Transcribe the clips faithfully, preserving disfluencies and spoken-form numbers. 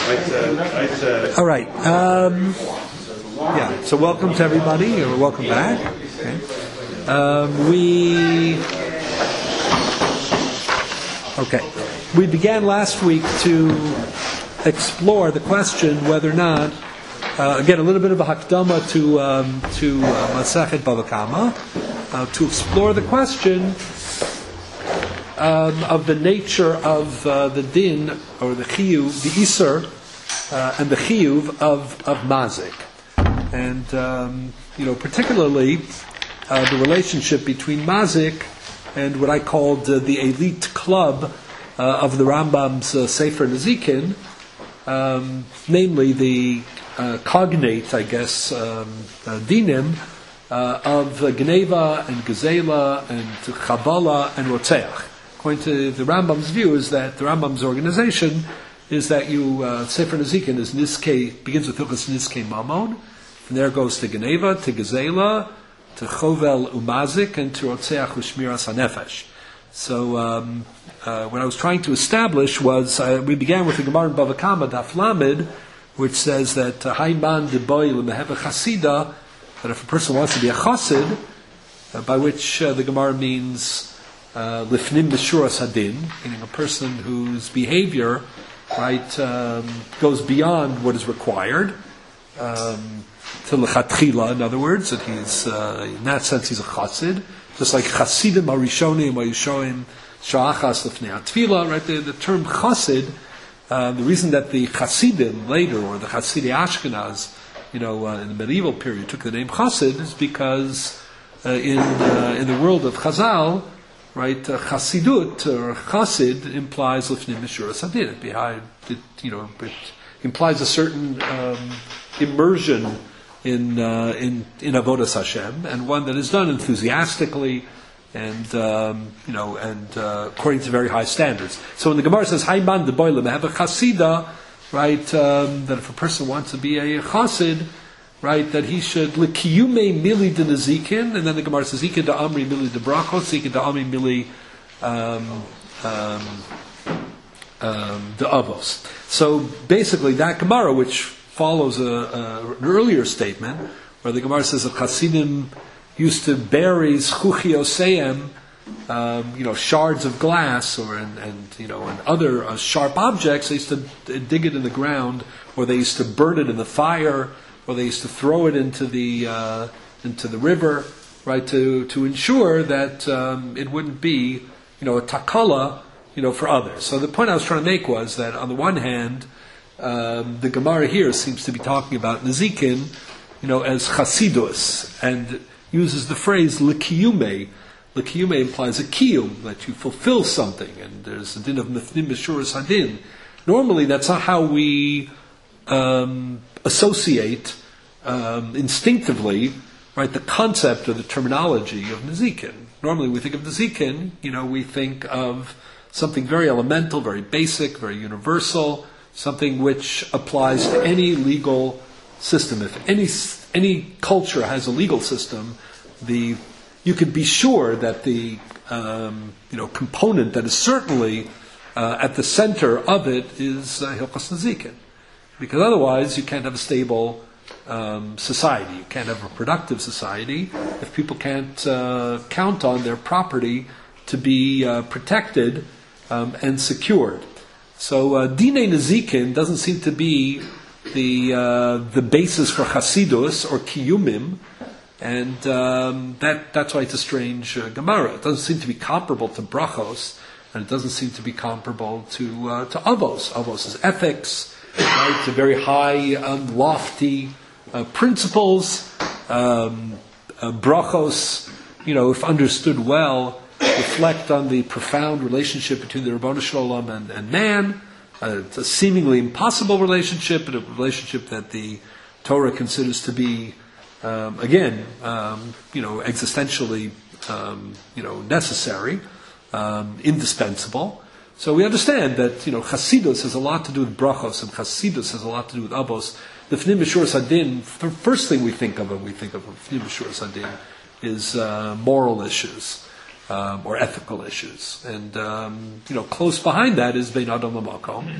All right. Um, yeah. So welcome to everybody, or welcome back. Okay. Um, we okay. We began last week to explore the question whether or not, uh, again, a little bit of a hakdama to um, to uh, Masechet Bava Kama, uh, to explore the question um, of the nature of uh, the din or the chiyuv, the iser, uh, and the chiyuv of of mazik, and um, you know particularly uh, the relationship between mazik and what I called uh, the elite club uh, of the Rambam's uh, Sefer Nezikin, um, namely the uh, cognate, I guess, um, uh, dinim uh, of uh, Geneva and Gezela and Chabala and Rotzeach. According to the Rambam's view, is that the Rambam's organization is that you uh, Sefer Nezikin is Niskei, begins with Hilchos Niskei Mamon, and there goes to Geneva, to Gezela, to Chovel Umazik, and to Rotzeach Ushmiras HaNefesh. So um, uh, what I was trying to establish was, uh, we began with the Gemara in Bava Kama, Daf Lamed, which says that Hayman de Boy L'Meheva Chasida, that if a person wants to be a chassid, uh, by which uh, the Gemara means Lifnim B'Shuras Hadin, meaning a person whose behavior, right, um, goes beyond what is required, um, to L'Chatchila, in other words, that he's, uh, in that sense, he's a chassid. Just like Chasidim Arishonim Ayushoim Sha'achas Lefnei Atfila, right? The, the term Chasid, uh, the reason that the Chasidim later, or the Chasidei Ashkenaz, you know, uh, in the medieval period, took the name Chasid, is because uh, in uh, in the world of Chazal, right, uh, Chasidut or Chasid implies Lefnei Mishuras Hadin. It behind it, you know, it implies a certain um, immersion in uh, in in avodas Hashem, and one that is done enthusiastically, and um, you know, and uh, according to very high standards. So when the Gemara says Hayman de Boilem, have a chasida, right? Um, that if a person wants to be a chassid, right, that he should lekiyume mili de nezikin, and then the Gemara says zikin da amri mili de brachos, zikin da amri mili um, um, um, de avos. So basically, that Gemara, which follows a, a, an earlier statement where the Gemara says that Hasidim used to bury zchuchioseim, um, you know, shards of glass or and, and you know and other uh, sharp objects. They used to dig it in the ground, or they used to burn it in the fire, or they used to throw it into the uh, into the river, right? To to ensure that um, it wouldn't be, you know, a takala, you know, for others. So the point I was trying to make was that on the one hand, Um, the Gemara here seems to be talking about Nezikin, you know, as chasidus, and uses the phrase lekiyume. Lekiyume implies a kiyum, that you fulfill something, and there's a din of mithnim b'shuras hadin. Normally, that's not how we um, associate um, instinctively, right, the concept or the terminology of Nezikin. Normally, we think of Nezikin, you know, we think of something very elemental, very basic, very universal, something which applies to any legal system. If any any culture has a legal system, the you could be sure that the um, you know component that is certainly uh, at the center of it is uh, Hilchos Nezikin, because otherwise you can't have a stable um, society. You can't have a productive society if people can't uh, count on their property to be uh, protected um, and secured. So uh, Dinei Nezikin doesn't seem to be the uh, the basis for Chasidus or Kiyumim, and um, that that's why it's a strange uh, Gemara. It doesn't seem to be comparable to Brachos, and it doesn't seem to be comparable to uh, to Avos. Avos is ethics, right? The very high, um, lofty uh, principles. Um, uh, Brachos, you know, if understood well, reflect on the profound relationship between the Ribono Shel Olam and, and man. Uh, it's a seemingly impossible relationship, but a relationship that the Torah considers to be, um, again, um, you know, existentially, um, you know, necessary, um, indispensable. So we understand that, you know, Chasidus has a lot to do with brachos, and Chasidus has a lot to do with avos. The Fnim B'Shuras Hadin, the first thing we think of when we think of Fnim B'Shuras Hadin is uh, moral issues. Um, or ethical issues, and um, you know, close behind that is Bein Adam L'Makom,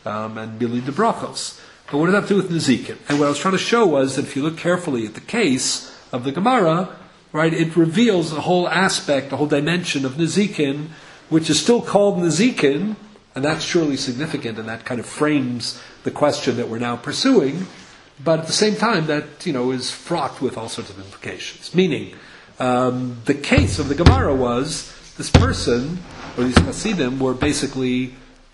um, and Mili de Brachos. But what does that have to do with Nezikin? And what I was trying to show was that if you look carefully at the case of the Gemara, right, it reveals the whole aspect, the whole dimension of Nezikin, which is still called Nezikin, and that's surely significant, and that kind of frames the question that we're now pursuing. But at the same time, that, you know, is fraught with all sorts of implications. Meaning, um, the case of the Gemara was this person, or these Hasidim, were basically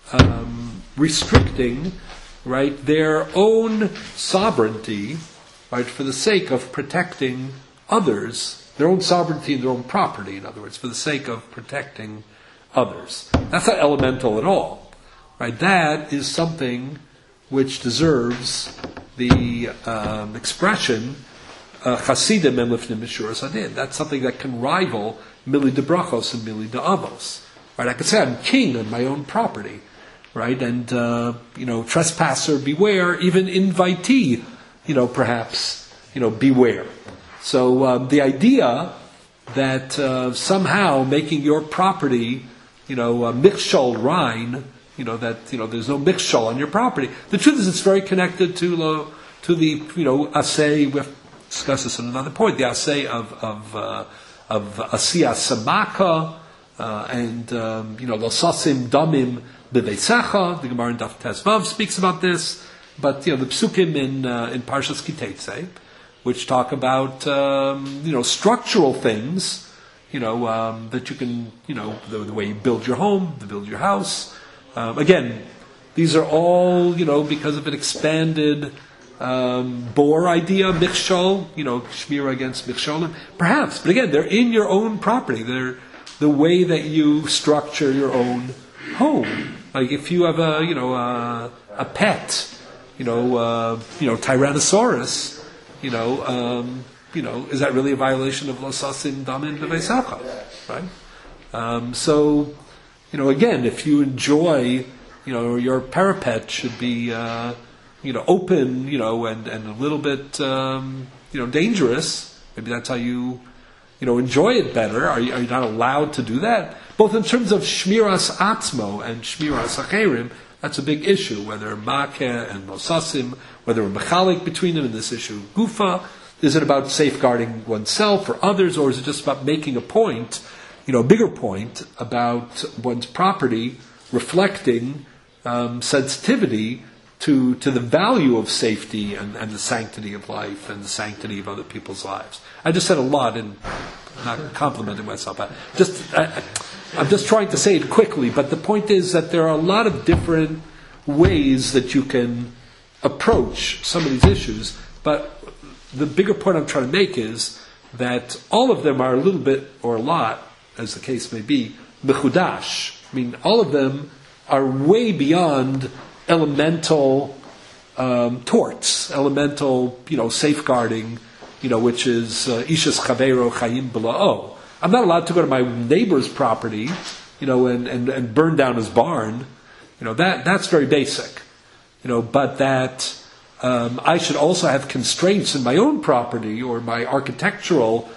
um, restricting, right, their own sovereignty, right, for the sake of protecting others, their own sovereignty and their own property, in other words, for the sake of protecting others. That's not elemental at all, right? That is something which deserves the um, expression Chasidim and Lifnim Mishuras Hadin. That's something that can rival Mili de Brachos and Mili de Avos. Right? I could say I'm king on my own property, right? And uh, you know, trespasser beware. Even invitee, you know, perhaps you know, beware. So um, the idea that uh, somehow making your property, you know, uh, mikshol rein, you know, that, you know, there's no mikshol on your property. The truth is it's very connected to uh, to the, you know, asay, we've discussed this in another point, the asay of, of, uh, of asiyah samaka, uh, and, um, you know, losasim damim beveisecha, the Gemara in Daf Tezvav speaks about this, but, you know, the psukim in, uh, in Parshas Kiteitzei, which talk about, um, you know, structural things, you know, um, that you can, you know, the, the way you build your home, to build your house. Um, again, these are all, you know, because of an expanded um, bore idea, mikshol, you know, shmira against miksholim. Perhaps, but again, they're in your own property. They're the way that you structure your own home. Like if you have a, you know, a, a pet, you know, uh, you know, Tyrannosaurus, you know, um, you know, is that really a violation of losasim damin beveisecha, right? Um, so. You know, again, if you enjoy, you know, your parapet should be, uh, you know, open, you know, and, and a little bit, um, you know, dangerous. Maybe that's how you, you know, enjoy it better. Are you, are you not allowed to do that? Both in terms of shmiras atzmo and shmiras acherim, that's a big issue. Whether makeh and mosasim, whether we're mechalik between them in this issue. Gufa, is it about safeguarding oneself or others, or is it just about making a point? You know, a bigger point about one's property reflecting um, sensitivity to to the value of safety and, and the sanctity of life and the sanctity of other people's lives. I just said a lot and not complimenting myself. I just I, I'm just trying to say it quickly, but the point is that there are a lot of different ways that you can approach some of these issues. But the bigger point I'm trying to make is that all of them are a little bit or a lot, as the case may be, mechudash. I mean, all of them are way beyond elemental um, torts, elemental, you know, safeguarding, you know, which is uh, ishas chavero chayim b'la'o. I'm not allowed to go to my neighbor's property, you know, and, and, and burn down his barn. You know, that that's very basic. You know, but that um, I should also have constraints in my own property or my architectural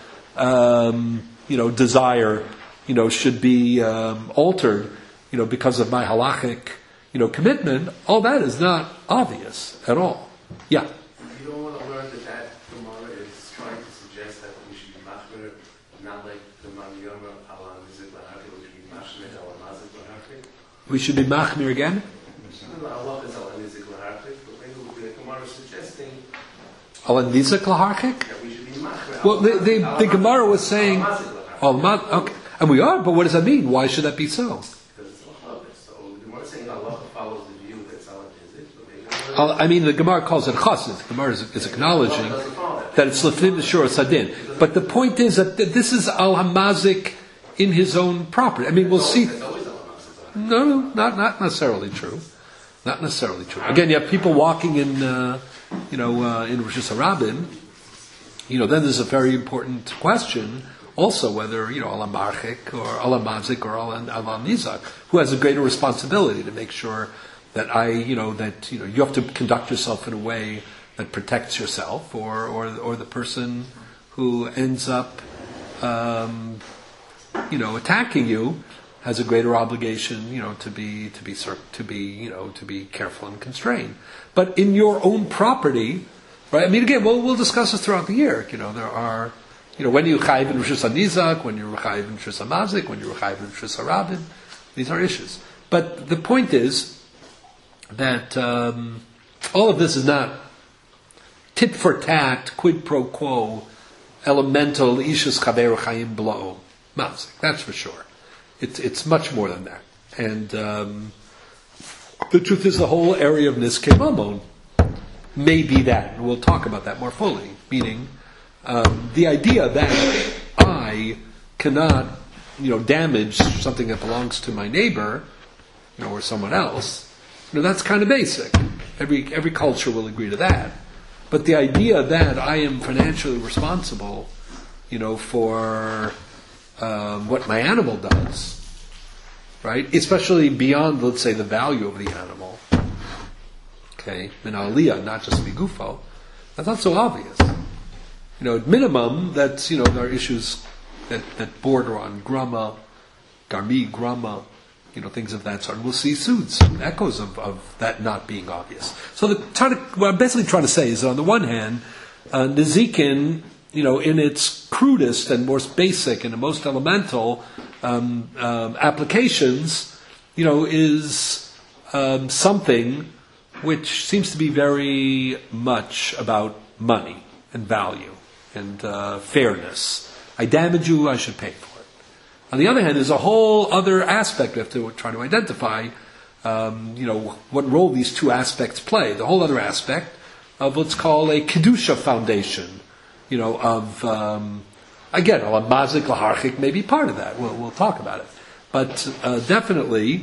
um, you know, desire, you know, should be um, altered, you know, because of my halachic, you know, commitment. All that is not obvious at all. Yeah. You don't want to learn that that Gemara is trying to suggest that we should be machmir, not like the Maniyama ala nizik lahachi, we should be machmir ala mazik lahachi. We should be machmir again? Allah is ala nizik lahachi, but maybe the Gemara is suggesting ala nizik lahachi? that we should be machmir. Well, the, the, the Gemara was saying, oh, okay, and we are, but what does that mean? Why should that be so? Because it's Allah. So the Gemara is saying Allah follows the view that it's ala nizik, but maybe I mean, the Gemara calls it chassid. The Gemara is, is acknowledging that it's lefnim l'shur sadin. But the point is that this is al hamazik in his own property. I mean, we'll see. No, no, not not necessarily true. Not necessarily true. Again, you have people walking in, uh, you know, uh, in Rosh Hashanah. You know, then there's a very important question. Also, whether, you know, ala marchik or ala mazik or ala, ala nizak, who has a greater responsibility to make sure that I, you know, that, you know, you have to conduct yourself in a way that protects yourself, or, or, or the person who ends up, um, you know, attacking you, has a greater obligation, you know, to be to be to be you know to be careful and constrained. But in your own property, right? I mean, again, we'll we'll discuss this throughout the year. You know, there are, you know, when you chayiv in rishus hanizak, when you're chayiv in rishus hamazik, when you're chayiv in rishus harabim. These are issues. But the point is that um, all of this is not tit for tat, quid pro quo, elemental ishus chaver chayim blo mazik. That's for sure. It's it's much more than that. And um, the truth is, the whole area of niskei mamon may be that. And we'll talk about that more fully. Meaning, um, the idea that I cannot, you know, damage something that belongs to my neighbor, you know, or someone else. You know, that's kind of basic. Every every culture will agree to that. But the idea that I am financially responsible, you know, for um, what my animal does, right? Especially beyond, let's say, the value of the animal. Okay, min aliyah, not just migufo. That's not so obvious. You know, at minimum, that's, you know, there are issues that, that border on grama, garmi, grama, you know, things of that sort. And we'll see soon some echoes of, of that not being obvious. So the, trying to, what I'm basically trying to say is that on the one hand, uh, Nezikin, you know, in its crudest and most basic and the most elemental um, um, applications, you know, is um, something which seems to be very much about money and value and uh, fairness. I damage you, I should pay for it. On the other hand, there's a whole other aspect we have to try to identify, um, you know, what role these two aspects play. The whole other aspect of what's called a Kedusha foundation, you know, of, um, again, a mazik, laharchik may be part of that. We'll, we'll talk about it. But uh, definitely,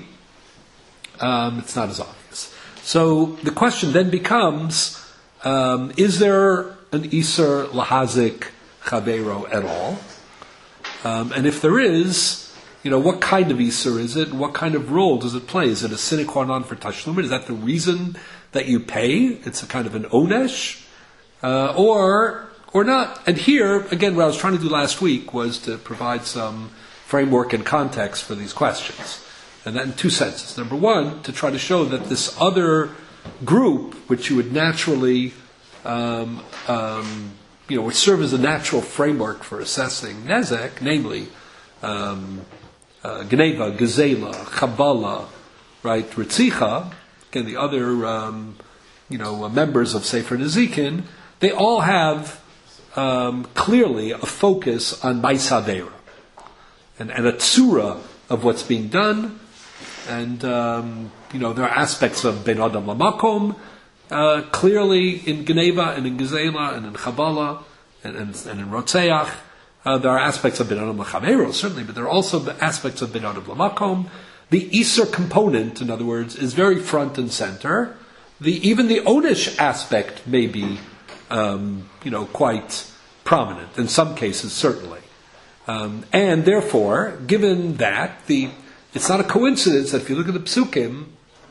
um, it's not as obvious. So the question then becomes, um, is there an Iser lahazik chavero at all? Um, and if there is, you know, what kind of Iser is it? What kind of role does it play? Is it a sine qua non for tashlumin? Is that the reason that you pay? It's a kind of an onesh? Uh, or, or not? And here, again, what I was trying to do last week was to provide some framework and context for these questions. And that in two senses. Number one, to try to show that this other group, which you would naturally, um, um, you know, which serve as a natural framework for assessing nezek, namely um, uh, Geneva, Gezela, Chabala, right, Ritzicha, again, the other, um, you know, uh, members of Sefer Nezikin, they all have um, clearly a focus on Ma'is Havera and, and a tzura of what's being done. And, um, you know, there are aspects of Ben Adam Lamakom, uh, clearly in Geneva and in Gezela and in Chabala and, and, and in Rotzeach. Uh, there are aspects of Ben Adam Lachavero, certainly, but there are also aspects of Ben Adam Lamakom. The Iser component, in other words, is very front and center. The, even the Onish aspect may be, um, you know, quite prominent, in some cases, certainly. Um, and therefore, given that, the it's not a coincidence that if you look at the Psukim,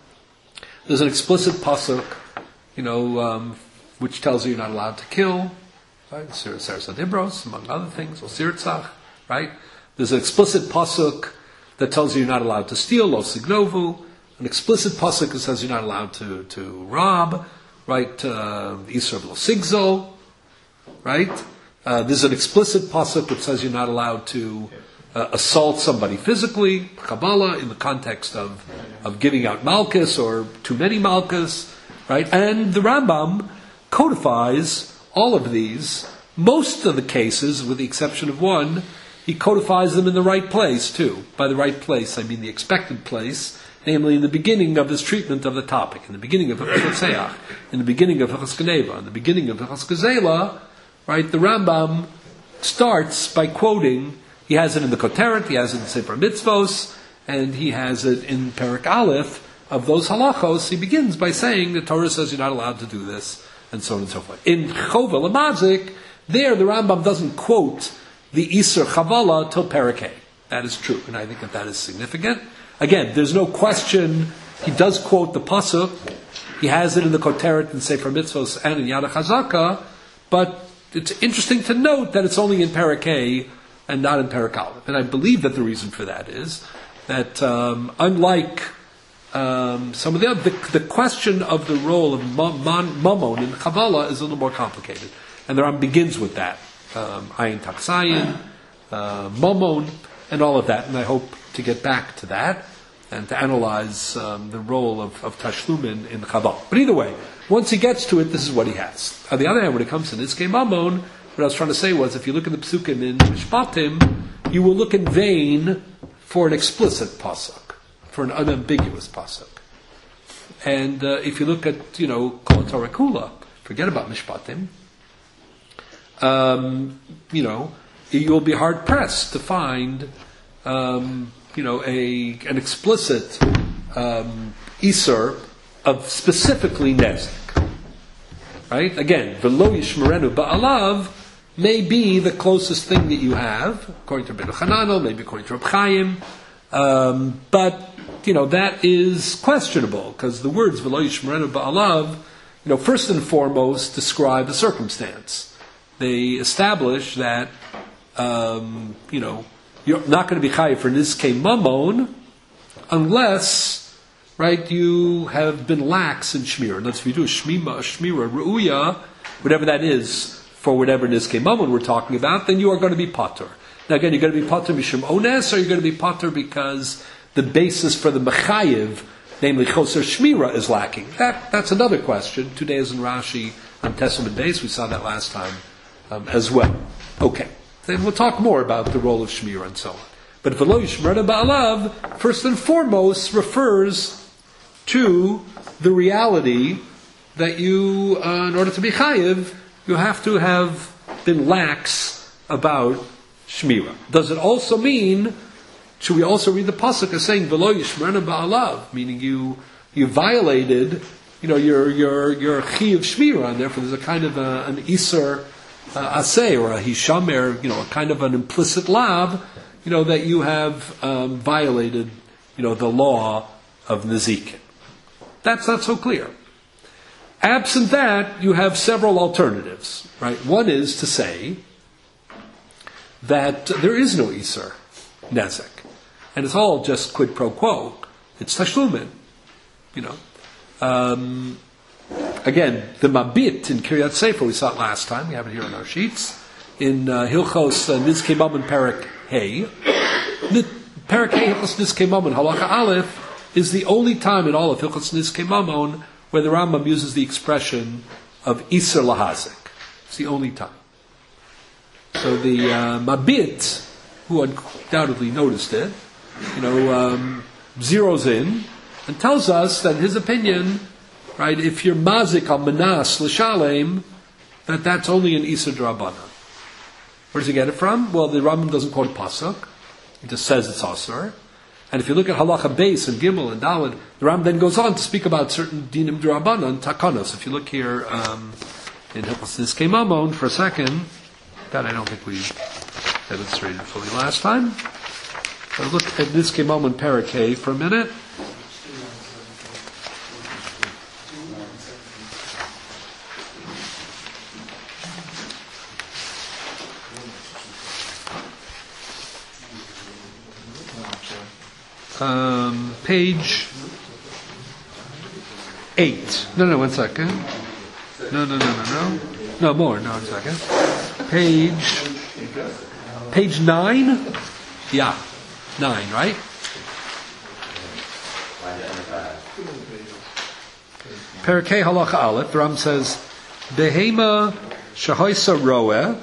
there's an explicit pasuk, you know, um, which tells you you're not allowed to kill, right? Seres Adibros, among other things, or Sirtzach, right? There's an explicit pasuk that tells you you're not allowed to steal, Lo Signovu, an explicit pasuk that says you're not allowed to, to rob, right? Uh, Isra Lo Sigzo, right? Uh, there's an explicit pasuk that says you're not allowed to Uh, assault somebody physically, Kabbalah, in the context of, of giving out Malchus or too many Malchus, right? And the Rambam codifies all of these. Most of the cases, with the exception of one, he codifies them in the right place too. By the right place, I mean the expected place, namely in the beginning of his treatment of the topic, in the beginning of Hachas in the beginning of Hachas Geneva, in the beginning of Hachas Gezela, right? The Rambam starts by quoting. He has it in the Koteret, he has it in Sefer Mitzvos, and he has it in Perek Aleph of those halachos. He begins by saying the Torah says you're not allowed to do this, and so on and so forth. In Chova Lamazik, there the Rambam doesn't quote the Iser Chavala till Perek Hey. That is true, and I think that that is significant. Again, there's no question, he does quote the Pasuk, he has it in the Koteret in Sefer Mitzvos and in Yad HaChazaka, but it's interesting to note that it's only in Perek Hey and not in Perek Aleph. And I believe that the reason for that is that um, unlike um, some of the other, the, the question of the role of Mammon in Kabbalah is a little more complicated. And the Ram begins with that. Um, Ayin Taksayin, uh, Mammon, and all of that. And I hope to get back to that and to analyze um, the role of, of Tashlum in, in Kabbalah. But either way, once he gets to it, this is what he has. On the other hand, when it comes to Nizkei Mammon, what I was trying to say was, if you look at the Psukim in Mishpatim, you will look in vain for an explicit pasuk, for an unambiguous pasuk. And uh, if you look at, you know, Kol Torah Kula, forget about Mishpatim, um, you know, you will be hard pressed to find, um, you know, a an explicit um, Isur of specifically Nezik. Right? Again, V'lo Yishmerenu Ba'alav may be the closest thing that you have, according to Rabbeinu Chananel, maybe according to Reb Chaim, um, but you know that is questionable because the words "V'lo yishmerenu ba'alav," you know, first and foremost describe a circumstance. They establish that um, you know you're not going to be chayiv for nizkei mammon unless, right, you have been lax in shmira. Unless if you do a shmima, a shmira ru'uya, whatever that is, for whatever nizkei mammon we're talking about, then you are going to be patur. Now again, you're going to be patur mishum ones, or you're going to be patur because the basis for the mechayiv, namely choser shmira, is lacking. That that's another question. Two days in Rashi on Testament base, we saw that last time um, as well. Okay, then we'll talk more about the role of shmira and so on. But v'lo yishmerenu ba'alav, first and foremost, refers to the reality that you, uh, in order to be chayiv, you have to have been lax about shmira. Does it also mean, should we also read the pasuk as saying v'lo yishmerenu ba'alav, meaning you you violated, you know, your your your chi of shmira, and therefore there's a kind of a, an iser uh, aseh or a hishamer, you know, a kind of an implicit lav, you know, that you have um, violated, you know, the law of nezikin. That's not so clear. Absent that, you have several alternatives, right? One is to say that there is no Isur, Nezek. And it's all just quid pro quo. It's Tashlumin, you know. Um, again, the Mabit in Kiryat Sefer, we saw it last time, we have it here on our sheets, in uh, Hilchos uh, Nizkei Mammon Perek Hey. Perek Hey, Hilchos Nizkei Mammon, Halacha Aleph, is the only time in all of Hilchos Nizkei Mammon where the Rambam uses the expression of Isur Lahazik. It's the only time. So the uh, Mabit, who undoubtedly noticed it, you know, um, zeroes in and tells us that in his opinion, right, if you're mazik al manas l'shalem, that that's only an Isur D'Rabbanan. Where does he get it from? Well, the Rambam doesn't quote pasuk; he just says it's asur. And if you look at Halacha Beis and Gimel and Daled, the Ram then goes on to speak about certain dinim d'Rabbanan, takanos. If you look here um, in Hilchos Nizkei Mammon for a second, that I don't think we demonstrated fully last time. But look at Nizkei Mammon Perek Hey for a minute. Um, page eight. No, no, one second. No, no, no, no, no. No, more. No, one second. Page, page nine? Yeah, nine, right? Perkei Halacha Aleph, the Ram says, Behema Shahoisa Roeh.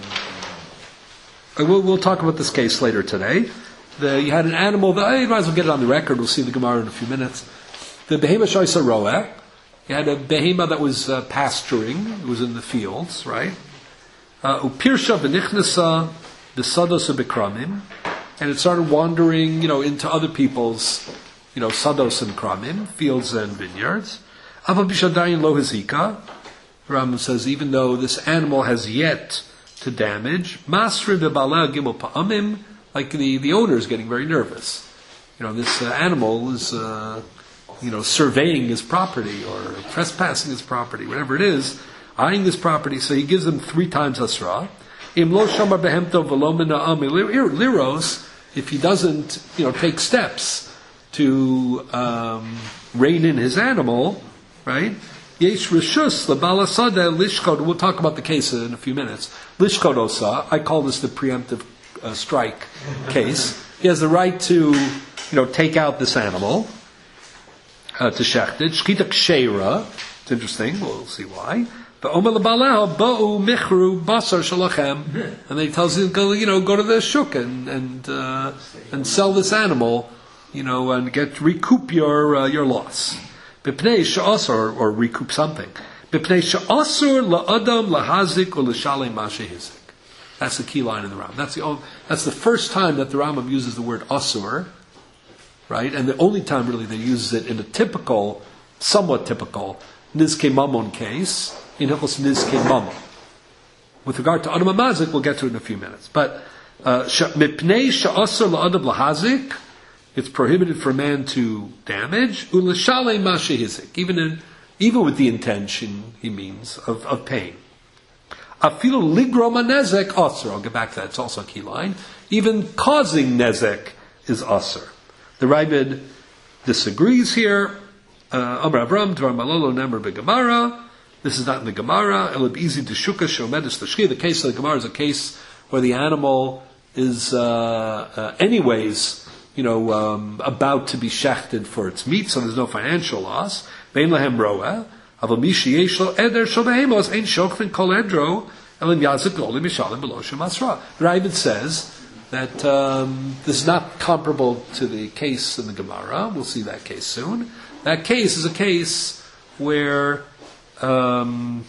We'll, we'll talk about this case later today. The, you had an animal that, you might as well get it on the record, we'll see the Gemara in a few minutes. The behema shaisa roeh, you had a behema that was uh, pasturing, it was in the fields, right? Upirsha v'nichnasa b'sados u'bekramim, and it started wandering, you know, into other people's, you know, sados and kramim, fields and vineyards. Ava b'shadayin lo hazika, Rambam says, even though this animal has yet to damage, masri b'baleh gimel pa'amim, like the, the owner is getting very nervous. You know, this uh, animal is, uh, you know, surveying his property or trespassing his property, whatever it is, eyeing his property. So he gives them three times asra. Im lo shamar behemto v'lo mina ami liros. if he doesn't, you know, take steps to um, rein in his animal, right? Yesh rishus lebala sada lishkod. We'll talk about the case in a few minutes. Lishkod osa. I call this the preemptive uh, strike case. He has the right to, you know, take out this animal uh, to shechted. Shkita ksheira. It's interesting. We'll see why. But Omer lebaleha ba'u michru basar shalachem, and they tells him, go, you know, go to the shuk and and uh, and sell this animal, you know, and get recoup your uh, your loss. B'pnei she'asur, or recoup something. B'pnei she'asur la'adam lahazik or l'shalem mashehizik. That's the key line in the Rambam. That's the only, that's the first time that the Rambam uses the word asur, right? And the only time really that he uses it in a typical, somewhat typical nizke mamon case in Hilchos nizke mamon. With regard to adam hamazik, we'll get to it in a few minutes. But mipnei she'asur la'adam lahazik. It's prohibited for a man to damage, ulashale mashehizik, even in, even with the intention, he means, of, of pain. Afilu ligrom nezek asur. I'll get back to that. It's also a key line. Even causing nezek is asur. The Ravid disagrees here. Amar Avram Dvar Malolo Nemer beGemara. This is not in the Gemara. Elab easy to shuka shomedus tashki. The case of the Gemara is a case where the animal is, uh, uh, anyways, you know, um, about to be shechted for its meat, so there's no financial loss. Bein lahem roeh, aval mishi yesh lo eder shel behemos ein shokfin kol edro elim yazik golim mishalim below shemasra. The Ravid says that um, this is not comparable to the case in the Gemara. We'll see that case soon. That case is a case where um,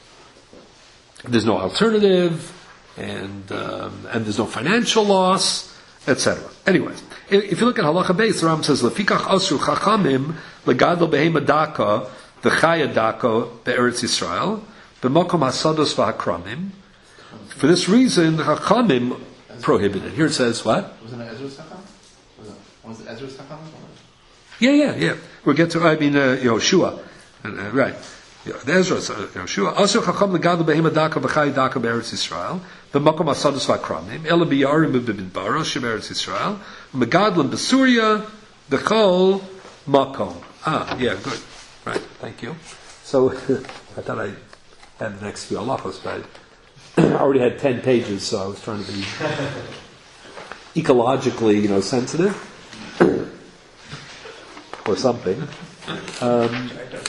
there's no alternative, and um, and there's no financial loss, et cetera. Anyways, if you look at Halacha Beis, the Rambam says, "Lefikach asru chachamim legadol behema daka v'chaya daka be'eretz Yisrael b'makom hasados v'hakramim." For this reason, the chachamim prohibited. Here it says what? Was it an Ezra's chacham? Was it Ezra's chacham? Yeah, yeah, yeah. We'll get to. I mean, uh, Yehoshua, uh, right? The Ezra, Yehoshua. Also, chacham legadol behema daka v'chaya daka be'eretz Yisrael. B'makom hasados v'hakramim ela biyarim b'bidbara sheberetz Yisrael megadlim b'Surya b'chol makom. Ah, yeah, good, right. Thank you. So I thought I had the next few halachos, but I already had ten pages, so I was trying to be ecologically, you know, sensitive or something. Um,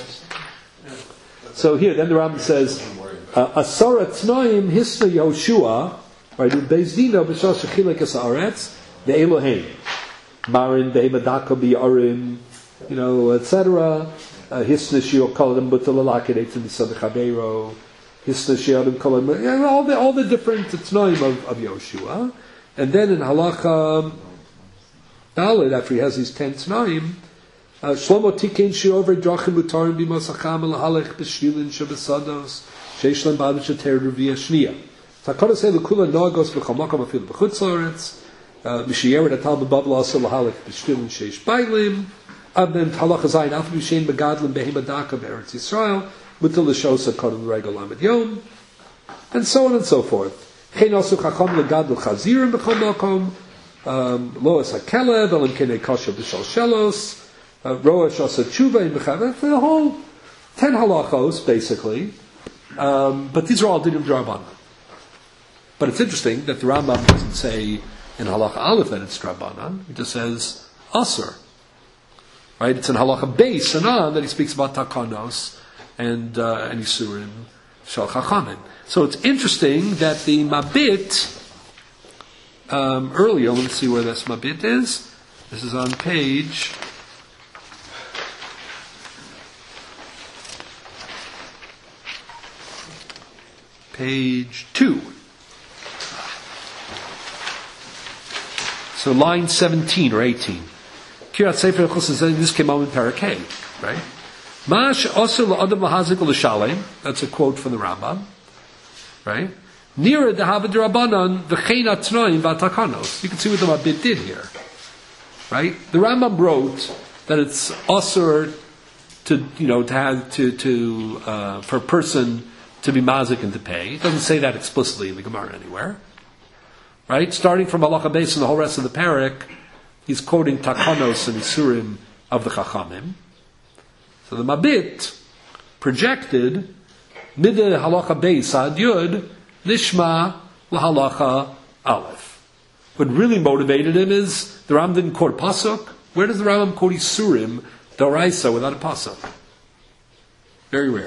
so here, then the Rambam says, Asara Tnoim Hisna Yehoshua, right? Beis Dino b'shas shechilek es haaretz ve'eloheim marin be'emadaka bi'arim, you know, et cetera. Hisna shiur kolam butalalaket etzim b'sadchabeiro. Hisna shiurim kolam. All the all the different Tnoim of, of Yehoshua, and then in Halacha Daled, after he has these ten Tnoim, Shlomo Tikin Shiover Drachim Utarim B'Masacham L'Halech B'Shvilin Shebesados. Sheishlam Bad Sheter Ruvia Shnia. Takana say the Kula Nagos B'Chamakam Afil B'Chutz La'aretz. Mishiyer Natal B'Babla Asel L'Halek B'Shvilin Sheish Bailim. And then Halacha Zayin Alf B'Shein B'Gadlim Behemadaka B'Eretz Yisrael. Mutal L'Shosa Kodem Regel Lamed Yom. And so on and so forth. Chein Asu Chacham L'Gadl Chazirim B'Chol Makom. Loas HaKelev Elim Kenei Kasha B'Shal Shelos. Roa Shasa Tshuva in B'Chavet. The whole ten halachos, basically. Um, but these are all dinim drabanan. But it's interesting that the Rambam doesn't say in halacha aleph that it's drabanan. He just says asur. Right? It's in halacha beis and on that he speaks about takanos and uh, and isurim shal chachamim. So it's interesting that the mabit um, earlier. Let me see where this mabit is. This is on page. Page two. So line seventeen or eighteen. Kirat Sefer says this came out in Parakeh, right? Mash also la'adam lahazik l'shalem. That's a quote from the Rambam, right? Nira dehavad rabbanan v'chein atnoim v'atakanos. You can see what the Mabit did here, right? The Rambam wrote that it's asur to, you know, to have to to uh, for a person to be mazik and to pay. It doesn't say that explicitly in the Gemara anywhere. right? Starting from halacha beis and the whole rest of the parak, he's quoting takanos and isurim of the chachamim. So the Mabit projected mideh halacha beis ad yud nishma lahalacha aleph. What really motivated him is the Ram didn't quote a pasuk. Where does the Rambam quote isurim d'oraisa without a pasuk? Very rare,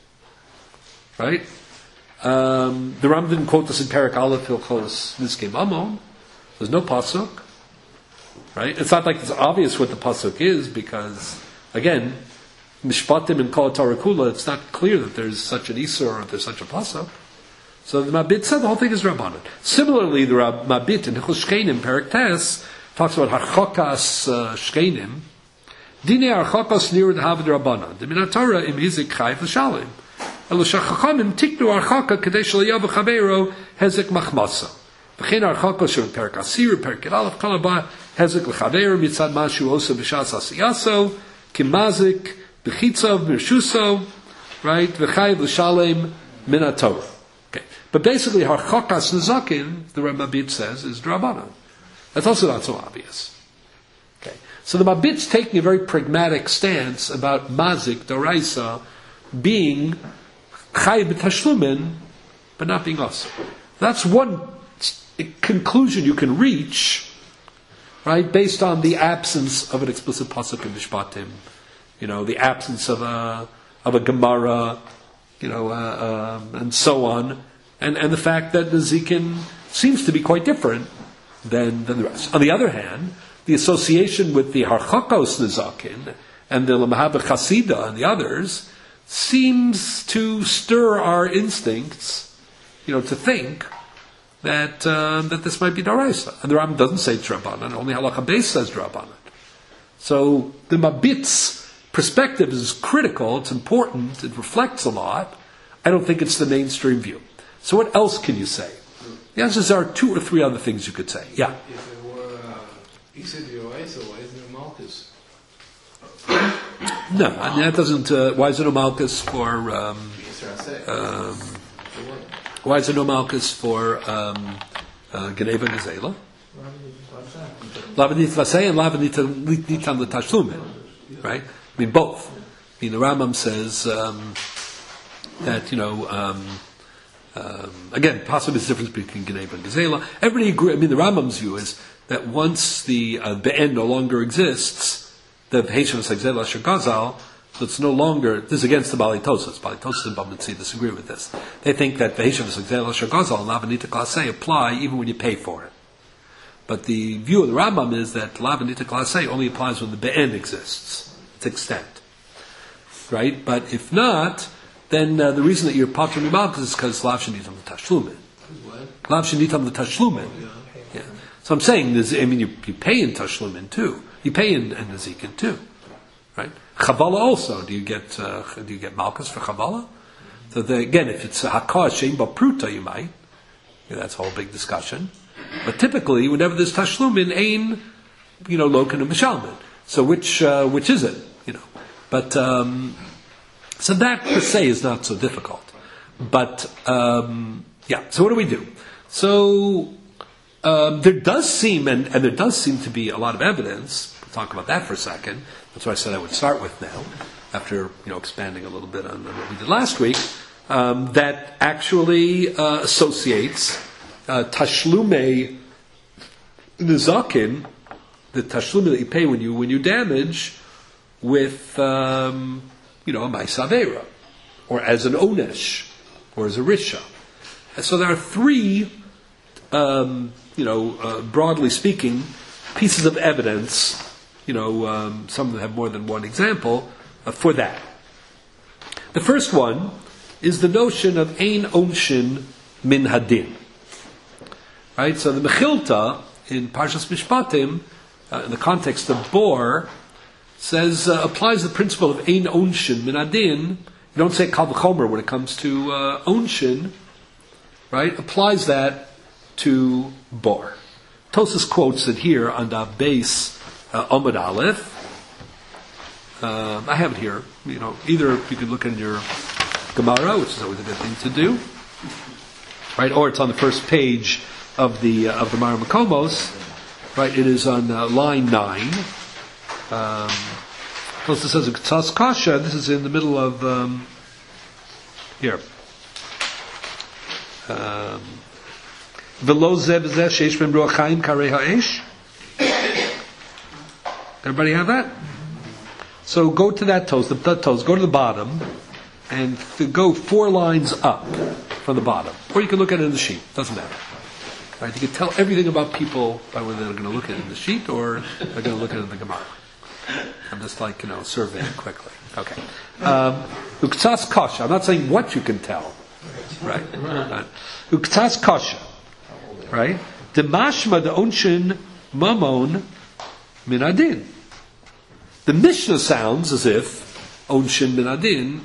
right? Um, the Ram didn't quote this in Parak Aleph Hilchos Nizkei Mamon. There's no pasuk, right? It's not like it's obvious what the pasuk is because, again, Mishpatim and Kol Torah Kula, it's not clear that there's such an isur or there's such a pasuk. So the Mabit said the whole thing is Rabbanan. Similarly, the Rab, Mabit in Hilchos Shkenim, Parak Tes, talks about Harchokas uh, Shkenim. Dine Harchokas nir d'havid Rabbanan. The Minatorah im hizik chayv l'shalim. Elo shachachamim tiknu Harchaka kadei shalayav v'chaveiro hezek machmasa. V'chein Harchokas shel Parak Asir, Parak Aleph Kalaba hezek l'chaveiro mitzad mashu osa b'shas asiyaso kimazik b'chitzav mirshuso, right? V'chayv l'shalim Minatorah. Okay. But basically, Harchokas Nezakin, the Mabit says, is Drabanan. That's also not so obvious. Okay. So the Mabit's taking a very pragmatic stance about Mazik, Doraisa, being Chay b'tashlumin, but not being us. That's one conclusion you can reach, right, based on the absence of an explicit pasuk in Mishpatim, you know, the absence of a of a Gemara, you know, uh, um, and so on, and and the fact that the Zikin seems to be quite different than than the rest. On the other hand, the association with the Harchakos Nezakin and the Lamahaba Chasida and the others seems to stir our instincts, you know, to think that um, that this might be Daraisa. And the Rambam doesn't say it's Rabbanan, only Halacha Beis says Rabbanan. So the Mabit's perspective is critical, it's important, it reflects a lot. I don't think it's the mainstream view. So what else can you say? The answer is there are two or three other things you could say. Yeah? If it were uh, Isa Dioraisa, why isn't there Malchus? No, I mean, that doesn't. Uh, why is there no Malchus for. Um, um, why is there no Malchus for um, uh, Geneva and Gezela? Lavanit Vasei and Lavanit Nitam L'Tashlumin. Right? I mean, both. I mean, the Rambam says um, that, you know, um, um, again, possibly the difference between Geneva and Gezela. Everybody agree. I mean, the Rambam's view is that once the uh, Be'en no longer exists, the Heshav Segzela Shagazal, so it's no longer, this is against the Bali Tosas. Bali Tosas and Bamnitzi disagree with this. They think that the Heshav Segzela Shagazal and Lavanita Klasei apply even when you pay for it. But the view of the Rambam is that Lavanita Klasei only applies when the Be'en exists. It's extent. Right? But if not, then uh, the reason that you're Patron Malchus is because Lav Shenitam L'Tashlumin. Lav Shenitam L'Tashlumin. Yeah. So I'm saying, I mean, you, you pay in Tashlumin too. You pay in, in Nezikin too, right? Chavala also. Do you get uh, do you get Malchus for Chavala? So the, again, if it's a Hakar Shein Bapruta, you might. Yeah, that's a whole big discussion. But typically, whenever there's Tashlumin, Ein, you know, Lokan and Mishalmin. So which uh, which is it? You know, but um, so that per se is not so difficult. But um, yeah. So what do we do? So. Um, there does seem, and, and there does seem to be a lot of evidence. We'll talk about that for a second. That's what I said I would start with now, after you know expanding a little bit on what we did last week. Um, that actually uh, associates uh, tashlume nizakin, the tashlume that you pay when you when you damage, with um, you know a ma'asavera, or as an onesh, or as a risha. And so there are three. Um, you know, uh, broadly speaking, pieces of evidence, you know, um, some of them have more than one example, uh, for that. The first one is the notion of Ein Onshin Min Hadin. Right? So the Mechilta, in Parshas Mishpatim, uh, in the context of Bor, says, uh, applies the principle of Ein Onshin Min Hadin. You don't say Kal V'chomer when it comes to uh, Onshin, right? Applies that to Bor. Tosas quotes it here on the base uh, Omid Aleph. Um, I have it here. You know, either you can look in your Gemara, which is always a good thing to do, right? Or it's on the first page of the uh, of the Mar Makomos, right? It is on uh, line nine. Um, Plus, it says a K'tzas Kasha. This is in the middle of um, here. V'lo zeh v'zeh sheish ben ruach chaim karei ha'esh. Everybody have that? So go to that toast, the, that toast. Go to the bottom, and to go four lines up from the bottom, or you can look at it in the sheet. Doesn't matter. Right? You can tell everything about people by whether they're going to look at it in the sheet or they're going to look at it in the Gemara. I'm just like, you know, surveying quickly. Okay. Uktzas um, kasha. I'm not saying what you can tell. Right. Uktzas kasha. Right. The mashma the onshin mamon min adin. The Mishnah sounds as if onshin min adin.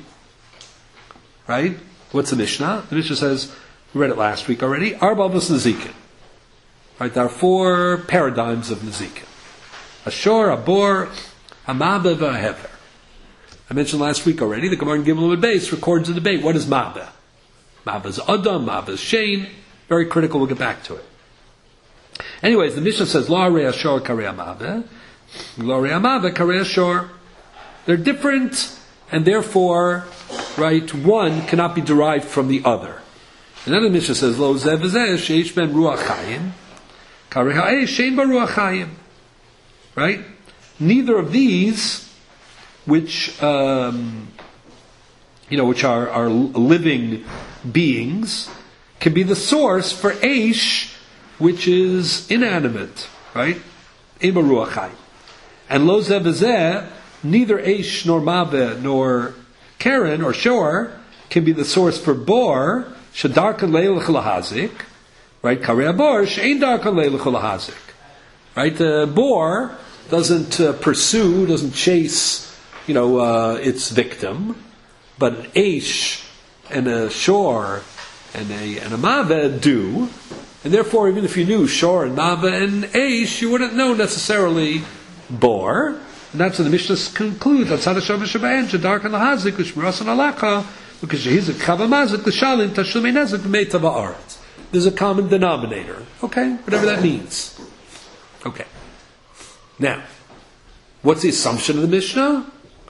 Right. What's the Mishnah? The Mishnah says, we read it last week already. Arba b's nezikin. Right. There are four paradigms of nezikin. A shor, a bor, a mabeh, a hever. I mentioned last week already, the Gemara in Gimel Beis records a debate. What is mabeh? Mabeh is Adam, mabeh is Shein. Very critical, we'll get back to it. Anyways, the Mishnah says, Lo harei ashor karei mabeh, Lo harei mabeh karei ashor. They're different, and therefore, right, one cannot be derived from the other. And then the Mishnah says, Lo zeh v'zeh, sheish ben ruach chayim, karei ha'esh, shein ba ruach chayim. Right? Neither of these, which um, you know, which are, are living beings, can be the source for Eish, which is inanimate. Right? Ema ruach chayim. And lo zeh v'zeh, neither Eish nor Mabeh nor Karen or Shor can be the source for Bor, shedarkan leilach lahazik. Right? Karei bor she'ein darkan leilach lahazik. Right? The boar doesn't uh, pursue, doesn't chase, you know, uh, its victim, but an Eish and a Shor and a and a Maveh do, and therefore, even if you knew Shor and Maveh and Eish, you wouldn't know necessarily boar. And that's what the Mishnah concludes. That's how the Shavuot Shabbat Shadark and Lahazik, which Mirasan Alaka, because he's a Kavamazik, the Shalim Tashlumei Nezik, Meitav Haaretz. There's a common denominator. Okay, whatever that means. Okay. Now, what's the assumption of the Mishnah?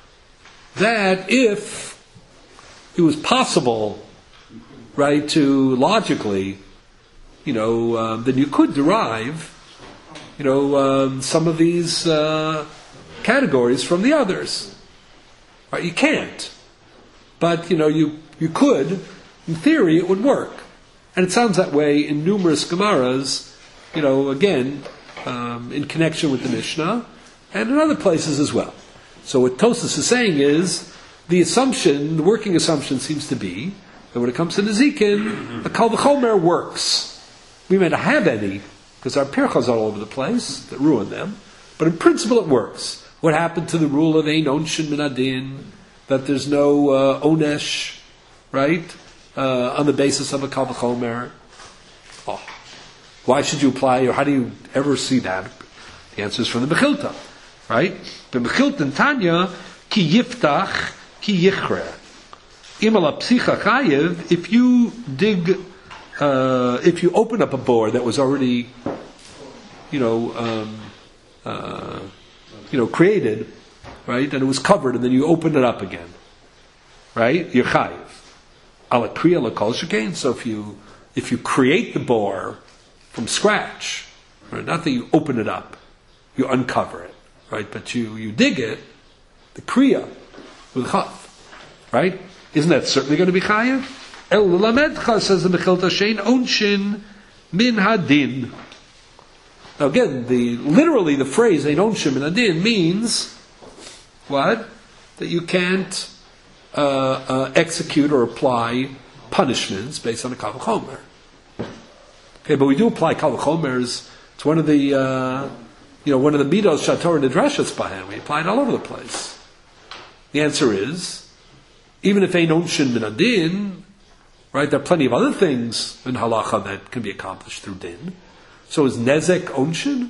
That if it was possible, right, to logically, you know, um, then you could derive, you know, um, some of these uh, categories from the others. Right? You can't. But, you know, you, you could. In theory, it would work. And it sounds that way in numerous Gemaras, you know, again, Um, in connection with the Mishnah, and in other places as well. So what Tosas is saying is, the assumption, the working assumption seems to be, that when it comes to Nezikin, the Kal V'chomer works. We may not have any, because our pirchas are all over the place, that ruin them, but in principle it works. What happened to the rule of Ein Onshin Min Adin, that there's no uh, Onesh, right, uh, on the basis of a Kal V'chomer? Oh. Why should you apply, or how do you ever see that? The answer is from the Mechilta, right? The Mechilta in Tanya, ki yiftach, ki yichre. Imala psicha chayev, if you dig, uh, if you open up a bore that was already, you know, um, uh, you know, created, right, and it was covered, and then you open it up again, right? You're chayev. Ala kriya la kol shekain. So if you if you create the bore from scratch, right? Not that you open it up, you uncover it, right? But you, you dig it, the kriya with chaf, right? Isn't that certainly going to be chayav? El l'lamedcha, says the Mechilta, shein onshin min hadin. Now again, the literally the phrase ein onshin min hadin means what? That you can't uh, uh, execute or apply punishments based on a kal v'chomer. Okay, but we do apply kal v'chomers. It's one of the, uh, you know, one of the midos shator and dreshas bahem. We apply it all over the place. The answer is, even if ein onshin min adin, right? There are plenty of other things in halacha that can be accomplished through din. So is nezek onshin?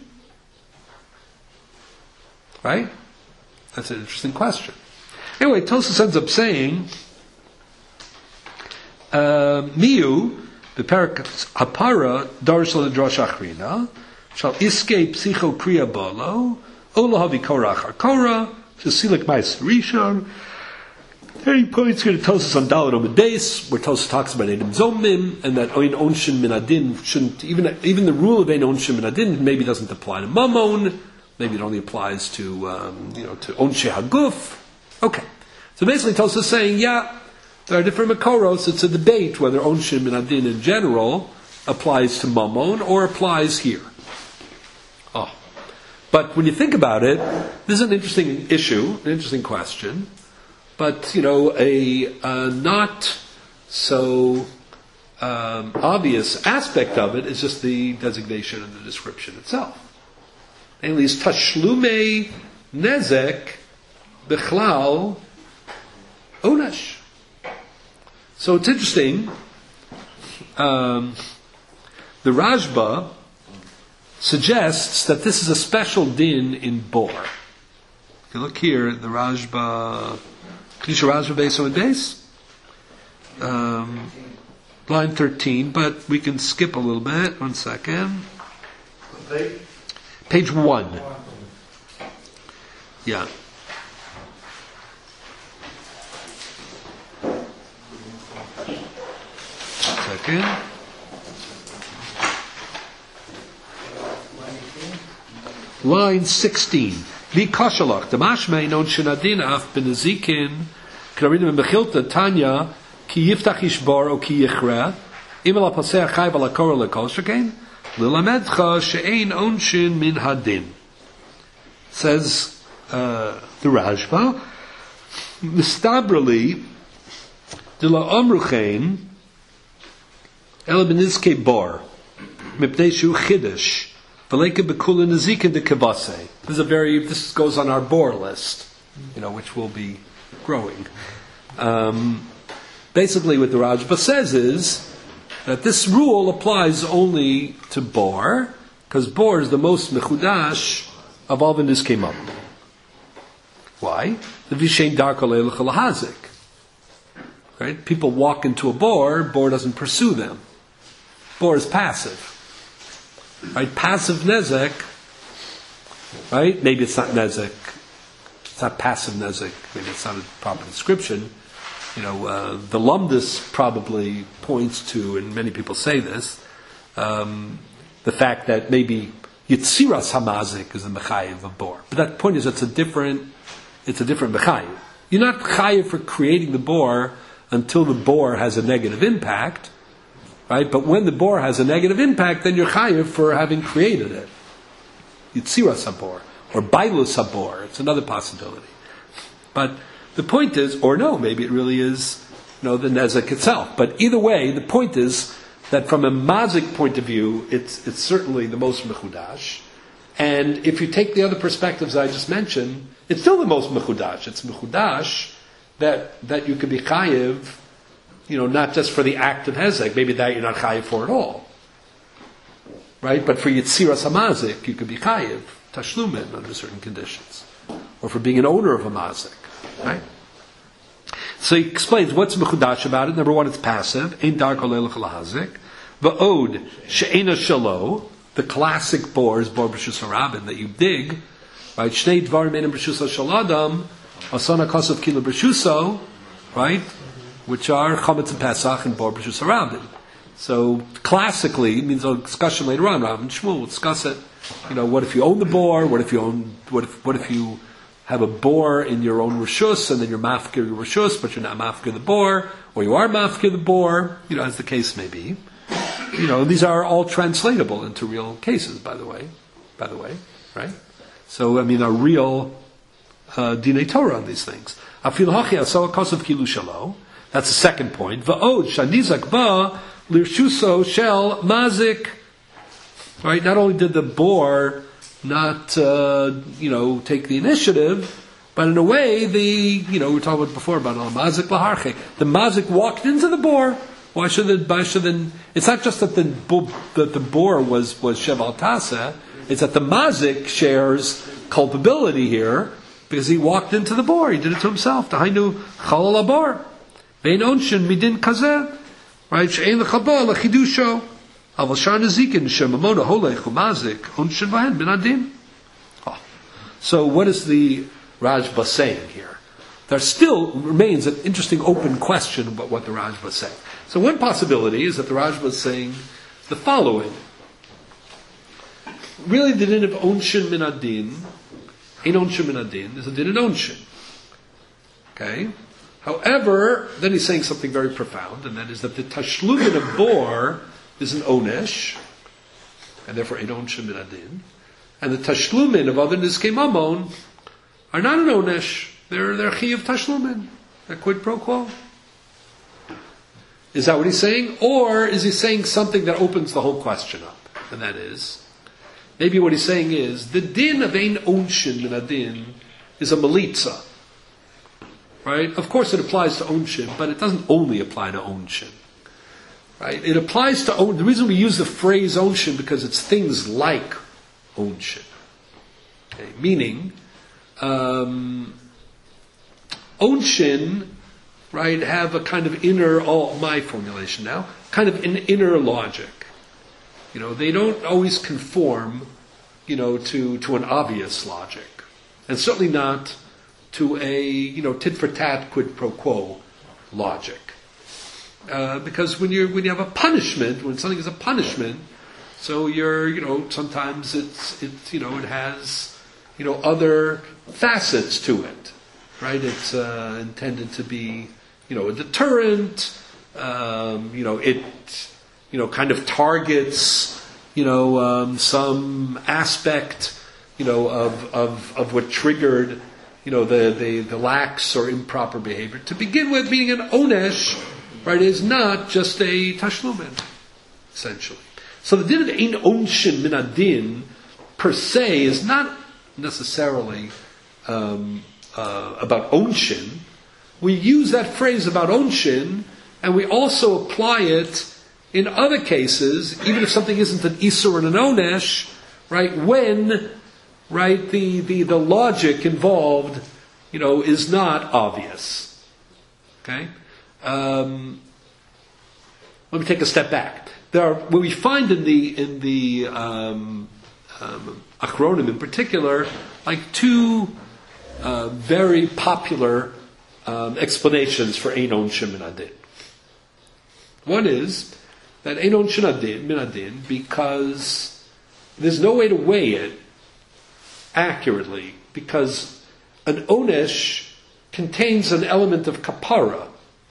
Right? That's an interesting question. Anyway, Tosas ends up saying, uh, miu. Beperak hapara darish l'drosh achrina shall iske psicho kriya bolo ola havi korach hakora shesilik ma'is rishon. There he points here to Tosas on Dalet Omedes, where Tosas talks about Edom Zomim, and that Ein Onshin Min Adin shouldn't, even, even the rule of Ein Onshin Min Adin maybe doesn't apply to Mammon, maybe it only applies to, um, you know, to Onshe Haguf. Okay. So basically Tosas is saying, yeah, there are different Makoros, it's a debate whether Onshin Min Adin in general applies to Mammon or applies here. Oh. But when you think about it, this is an interesting issue, an interesting question. But, you know, a uh, not so um, obvious aspect of it is just the designation and the description itself. Namely, is tashlume nezek bechlal onesh. So it's interesting. Um, the Rashba suggests that this is a special din in Bor. If you look here, the Rashba... Kedusha Rashba base on base, um, line thirteen. But we can skip a little bit. One second. Page one. Yeah. Second. Line sixteen. Li kashalach the mashmei non shenadin af benezikin k'naridim bechilta tanya ki yiftach yishbar o ki yichra imel apaseh chayv ala korah lekol shekain lilamedcha she'ein onshin min hadin. Says uh, the Rashba, mistabrali de la amruchein ela benizke bar mipnei shu chiddush. This is a very, this goes on our bore list, you know, which will be growing. Um, basically what the Rashba says is that this rule applies only to bor, because bor is the most mechudash of all the nizkei mammon. Why? The vishein darko leilach lahazik. Right? People walk into a bor, bor doesn't pursue them. Bor is passive. Right, passive nezek, right? Maybe it's not nezek. It's not passive nezek. Maybe it's not a proper description. You know, uh, the lumdus probably points to, and many people say this, um, the fact that maybe yitziras hamazik is a mechayiv of bor. But that point is, it's a different, it's a different mechayiv. You're not chayiv for creating the bor until the bor has a negative impact. Right? But when the bor has a negative impact, then you're chayiv for having created it. Yitziras habor, or bailus habor. It's another possibility. But the point is, or no, maybe it really is, you know, the nezek itself. But either way, the point is that from a mazik point of view, it's it's certainly the most mechudash. And if you take the other perspectives I just mentioned, it's still the most mechudash. It's mechudash that that you could be chayiv. You know, not just for the act of hezek, maybe that you're not chayiv for at all. Right? But for Yitziras Hamazik, you could be chayiv, tashlumin, under certain conditions. Or for being an owner of a mazik. Right? So he explains what's mechudash about it. Number one, it's passive. Ein darko leilach lahazik. Va'od, she'ena shalo, the classic bor is bor b'shus harabin, that you dig. Right? Shnei dvarim einem b'shus shaladam, asana kasav kilo b'shuso. Right? Which are Chametz and Pesach and Bor B'Shus Harabim. So classically, it means a discussion later on. Rav and Shmuel will discuss it. You know, what if you own the bor? What if you own? What if? What if you have a bor in your own rishus and then you're mafkir your rishus, but you're not mafkir the bor, or you are mafkir the bor? You know, as the case may be. You know, these are all translatable into real cases. By the way, by the way, right? So I mean, are real uh, dinei Torah on these things. Afil hachi asal kosav kilu shalo. That's the second point. Va'od shanizak ba lirshuso shel mazik. Right. Not only did the bor not, uh, you know, take the initiative, but in a way, the, you know, we were talking about before about al mazik laharche. The mazik walked into the bor. Why should the? Why should the? It's not just that the that the bor was was sheval tasa. It's that the mazik shares culpability here because he walked into the bor. He did it to himself. Tahainu chalal bor. Vein onshin midin kazeh. Right? She'ein l'chabah l'chidusho. Aval shar nezikin shemamona holech umazik unshin vahen bin adin. So what is the Rajba saying here? There still remains an interesting open question about what the Rajba is saying. So one possibility is that the Rajba is saying the following. Really the din of onshin min adin, in onshin min adin, is a din in onshin. Okay? However, then he's saying something very profound, and that is that the tashlumin of bor is an onesh, and therefore in onshin min adin, and the tashlumin of other nizkei mamon are not an onesh. They're they're chiyuv tashlumin. They're quid pro quo. Is that what he's saying? Or is he saying something that opens the whole question up? And that is, maybe what he's saying is, the din of ein onshin min adin is a melitza. Right? Of course it applies to onshin, but it doesn't only apply to onshin. Right? It applies to, the reason we use the phrase onshin because it's things like onshin. Okay? Meaning, um, onshin, right, have a kind of inner, oh, my formulation now, kind of an inner logic. You know, they don't always conform, you know, to, to an obvious logic. And certainly not to a, you know, tit for tat, quid pro quo logic. Uh, because when you when you have a punishment, when something is a punishment, so you're, you know, sometimes it's, it's you know, it has, you know, other facets to it. Right? It's uh, intended to be, you know, a deterrent. Um, you know, it, you know, kind of targets, you know, um, some aspect, you know, of of of what triggered, you know, the the, the lax or improper behavior. To begin with, being an onesh, right, is not just a tashlumin, essentially. So the din of ein onshin min adin per se is not necessarily um, Uh, about onshin. We use that phrase about onshin, and we also apply it in other cases, even if something isn't an isur and an onesh, right? When, right, the, the, the logic involved, you know, is not obvious. Okay? Um, let me take a step back. There are, what we find in the in the um, um, Achronim in particular, like two Uh, very popular um, explanations for ein onshin min adin. One is that ein onshin min adin because there's no way to weigh it accurately, because an onesh contains an element of kapara,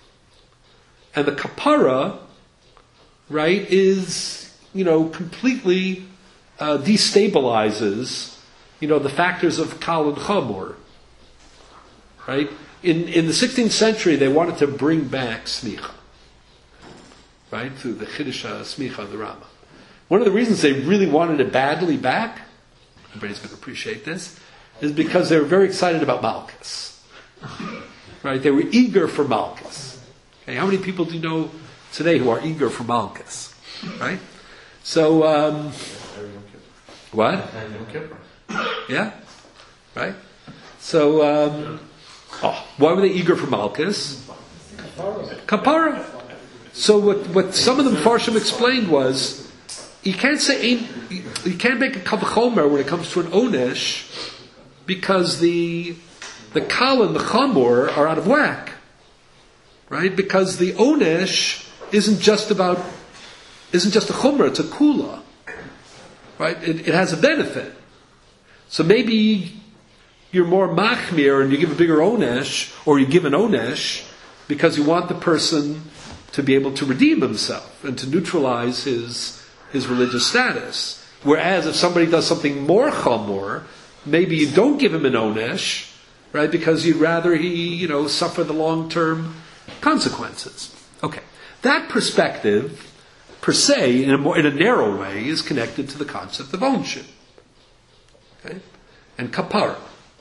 and the kapara, right, is, you know, completely uh, destabilizes, you know, the factors of kal and chamor. Right? In in the sixteenth century, they wanted to bring back smicha. Right? Through the Chiddush Smicha of the Rambam. One of the reasons they really wanted it badly back, everybody's going to appreciate this, is because they were very excited about Malchus. Right? They were eager for Malchus. Okay, how many people do you know today who are eager for Malchus? Right? So, um, what? Yeah? Right? So, um, oh, why were they eager for Malchus? Kapara. So what, what some of the Farshim explained was, you can't say, you can't make a kavachomer when it comes to an onesh, because the, the kal and the chamor are out of whack. Right? Because the onesh isn't just about, isn't just a chumrah, it's a kula. Right? It, it has a benefit. So maybe you're more machmir and you give a bigger onesh, or you give an onesh because you want the person to be able to redeem himself and to neutralize his his religious status. Whereas if somebody does something more chamor, maybe you don't give him an onesh, right? Because you'd rather he, you know, suffer the long-term consequences. Okay, that perspective, per se, in a more in a narrow way, is connected to the concept of onshin, okay, and kapara.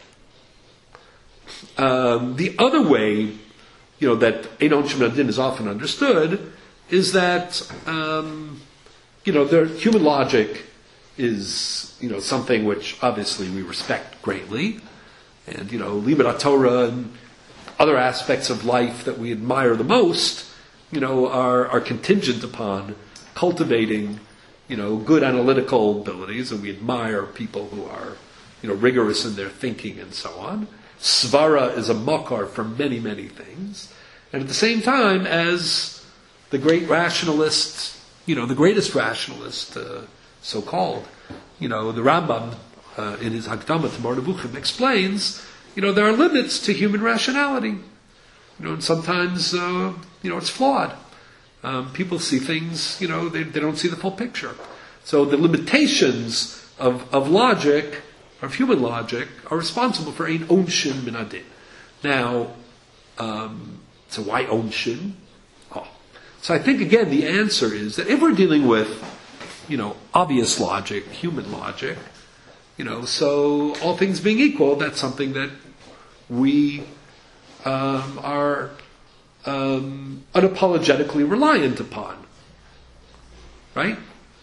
Um, the other way, you know, that ein onshin min adin is often understood is that, um, you know, their human logic is, you know, something which obviously we respect greatly, and, you know, limud Torah and other aspects of life that we admire the most, you know, are, are contingent upon cultivating, you know, good analytical abilities, and we admire people who are, you know, rigorous in their thinking and so on. Svara is a makar for many, many things. And at the same time, as the great rationalist, you know, the greatest rationalist, uh, so-called, you know, the Rambam, uh, in his Hakdama to Moreh Nevuchim explains, you know, there are limits to human rationality. You know, and sometimes, uh, you know, it's flawed. Um, people see things, you know, they, they don't see the full picture. So the limitations of, of logic, of human logic, are responsible for ein onshin min adin. Now, um, so why onshin? Oh. So I think, again, the answer is that if we're dealing with, you know, obvious logic, human logic, you know, so all things being equal, that's something that we um, are um, unapologetically reliant upon. Right?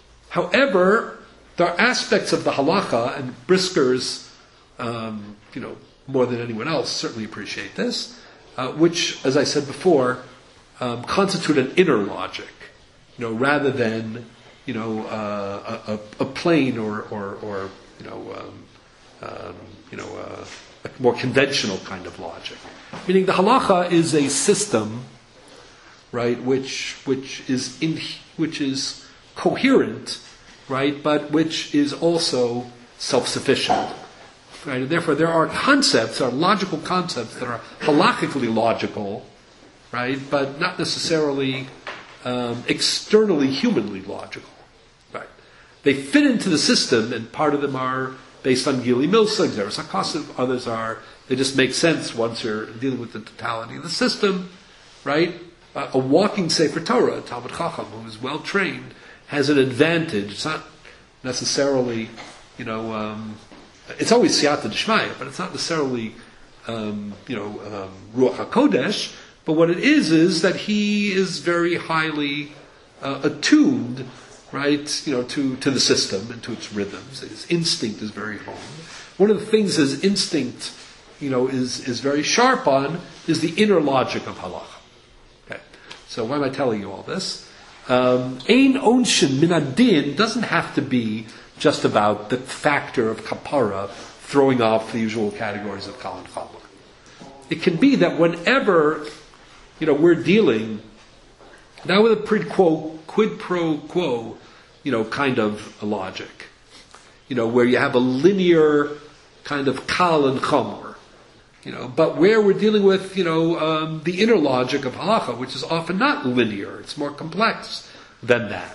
However, there are aspects of the halacha, and Brisker's, um, you know, more than anyone else, certainly appreciate this, uh, which, as I said before, um, constitute an inner logic, you know, rather than, you know, uh, a, a plain or, or, or you know, um, um, you know, uh, a more conventional kind of logic. Meaning, the halacha is a system, right, which which is in which is coherent, right, but which is also self-sufficient. Right? And therefore, there are concepts, there are logical concepts that are halachically logical, right, but not necessarily um, externally humanly logical. Right? They fit into the system, and part of them are based on Gili Milsa, Xeris HaKasav, others are, they just make sense once you're dealing with the totality of the system, right? Uh, a walking Sefer Torah, a Talmud Chacham, who is well trained, has an advantage. It's not necessarily, you know, um, it's always Siyata D'Shmaya, but it's not necessarily, um, you know, um, Ruach HaKodesh, but what it is, is that he is very highly uh, attuned, right, you know, to, to the system and to its rhythms. His instinct is very honed. One of the things his instinct, you know, is, is very sharp on is the inner logic of halacha. Okay. So why am I telling you all this? Um, Ein onshin min adin doesn't have to be just about the factor of kapara throwing off the usual categories of kal and challah. It can be that whenever, you know, we're dealing now with a quid quo, quid pro quo, you know, kind of a logic, you know, where you have a linear kind of kal and chamor, you know, but where we're dealing with, you know, um, the inner logic of halacha, which is often not linear, it's more complex than that.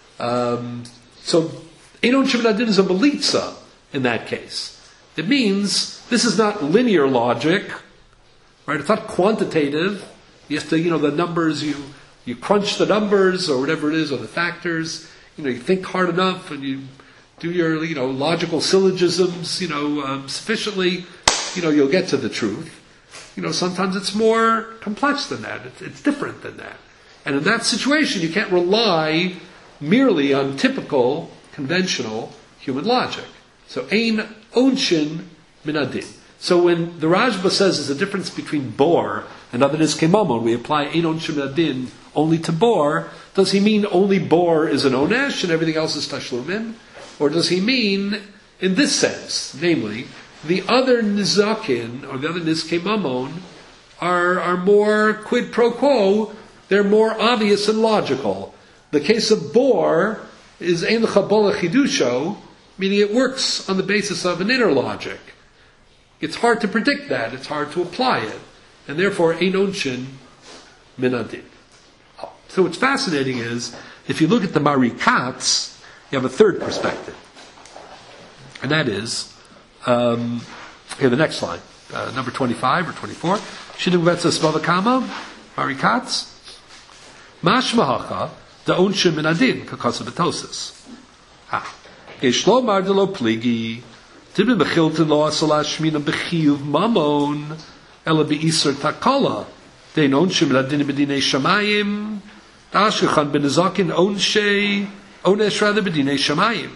Um, so, Einon Shemidadin is a melitza in that case. It means this is not linear logic, right? It's not quantitative. You have to, you know, the numbers, you, you crunch the numbers or whatever it is, or the factors, you know, you think hard enough and you do your, you know, logical syllogisms, you know, um, sufficiently, you know, you'll get to the truth. You know, sometimes it's more complex than that. It's, it's different than that. And in that situation, you can't rely merely on typical, conventional human logic. So, ein onshin min adin. So when the Rajba says there's a difference between bor and other nizkei mamon, we apply ein onshin min adin only to bor, does he mean only bor is an onesh and everything else is tashlumin? Or does he mean, in this sense, namely, the other nizakin, or the other nizkei mamon, are, are more quid pro quo, they're more obvious and logical. The case of bor is ein chabola chidusho, meaning it works on the basis of an inner logic. It's hard to predict that, it's hard to apply it, and therefore ein onshin min adin. So what's fascinating is, if you look at the Marikatz, you have a third perspective. And that is, um, here the next slide, uh, number twenty-five or twenty-four. Shinu Vetzas Bavakama, Marikatz. Mashmahacha, the Onshim min Adin, Kakosabatosis. Ah. Geshlomar de lo pligi, Tibin Bechiltin lo Asala Shmina Bechiyuv Mamon, Ela Beisar Takala, Dein Onshim min Adin Bedine Shamayim, Ashkechan ben Zakin Onshe, Onesh rather Bedine Shamayim.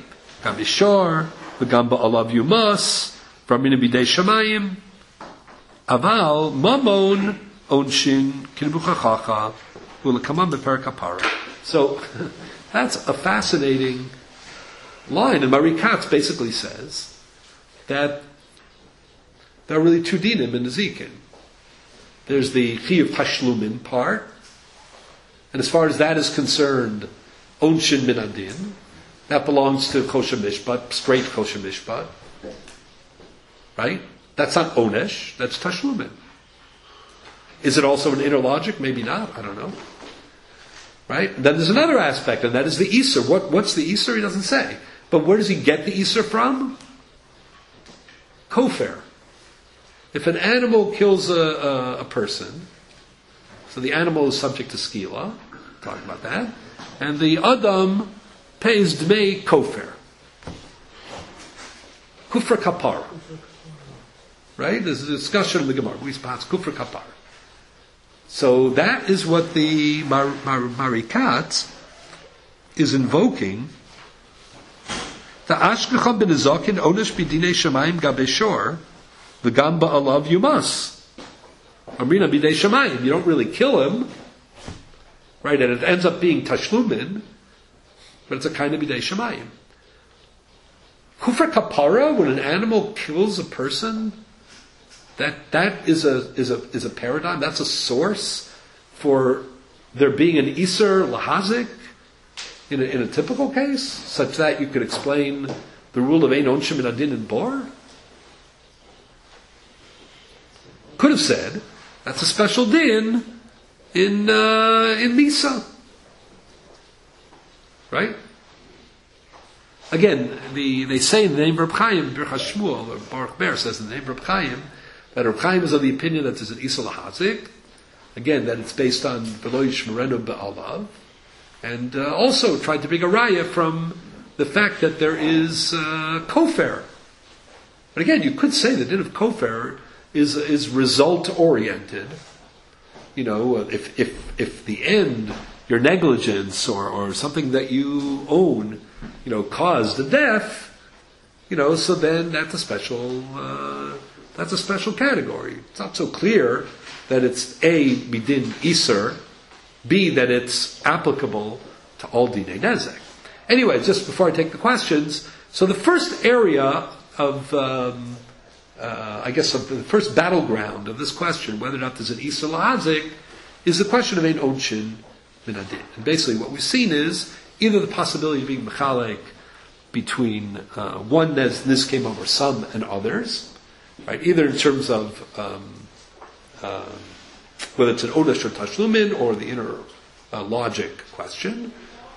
Gam V'gam ba'alav yumas, V'ramina b'dei shamayim, Aval, Mamon, Onshin, Kinbuchachacha, V'lekamam beper kapara. So that's a fascinating line, and Mari Katz basically says that there are really two dinim in Nezikin. There's the chiyuv tashlumin part, and as far as that is concerned, onshin min adin, that belongs to kosher mishpat, straight kosher mishpat, right? That's not onesh, that's tashlumin. Is it also an inner logic? Maybe not, I don't know. Right? And then there's another aspect, and that is the Isser. What, what's the Isser? He doesn't say. But where does he get the Isser from? Kofar. If an animal kills a, a, a person, so the animal is subject to skila, talk about that, and the Adam pays dmei kofar. Kufra kapara. Right? There's a discussion in the Gemara. We spot kufra kapara. So that is what the Mar- Mar- Marikat is invoking. The Ashkechon ben Ezokin Onesh b'dinei Shemayim gabeshor v'gam ba'alav yumas. Amrina b'dei Shemayim. You don't really kill him, right? And it ends up being tashlumin, but it's a kind of b'dei Shemayim. Kufra kapara, when an animal kills a person, That that is a is a is a paradigm. That's a source for there being an iser lahazik in a, in a typical case, such that you could explain the rule of ein onshim in adin and bor. Could have said that's a special din in uh, in misa, right? Again, the they say in the name of Reb Chaim, Birchas Shmuel, or Baruch Ber says in the name of Reb Chaim, that Reb Chaim is of the opinion that there's an Isur Lahazik. Again, that it's based on V'lo Yishmerenu Be'alav. And uh, also tried to bring a raya from the fact that there is uh, Kofar. But again, you could say the din of Kofar is is result-oriented. You know, if if if the end, your negligence or, or something that you own, you know, caused the death, you know, so then that's a special... Uh, That's a special category. It's not so clear that it's A, bidin iser, B, that it's applicable to all dinei nezek. Anyway, just before I take the questions, so the first area of, um, uh, I guess, of the first battleground of this question, whether or not there's an iser lahazik, is the question of ein onshin min adin. And basically what we've seen is either the possibility of being mechalek between uh, one as this came over some and others, right? Either in terms of um, uh, whether it's an onesh or tashlumin or the inner uh, logic question,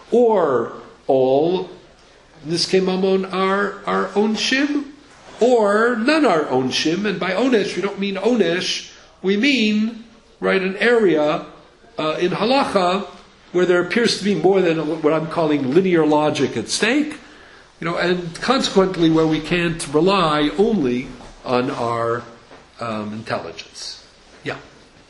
or all niskei mamon are our own shim, or none are own shim. And by onesh we don't mean onesh, we mean right an area uh, in halacha where there appears to be more than what I'm calling linear logic at stake, you know, and consequently where we can't rely only on our um, intelligence. Yeah.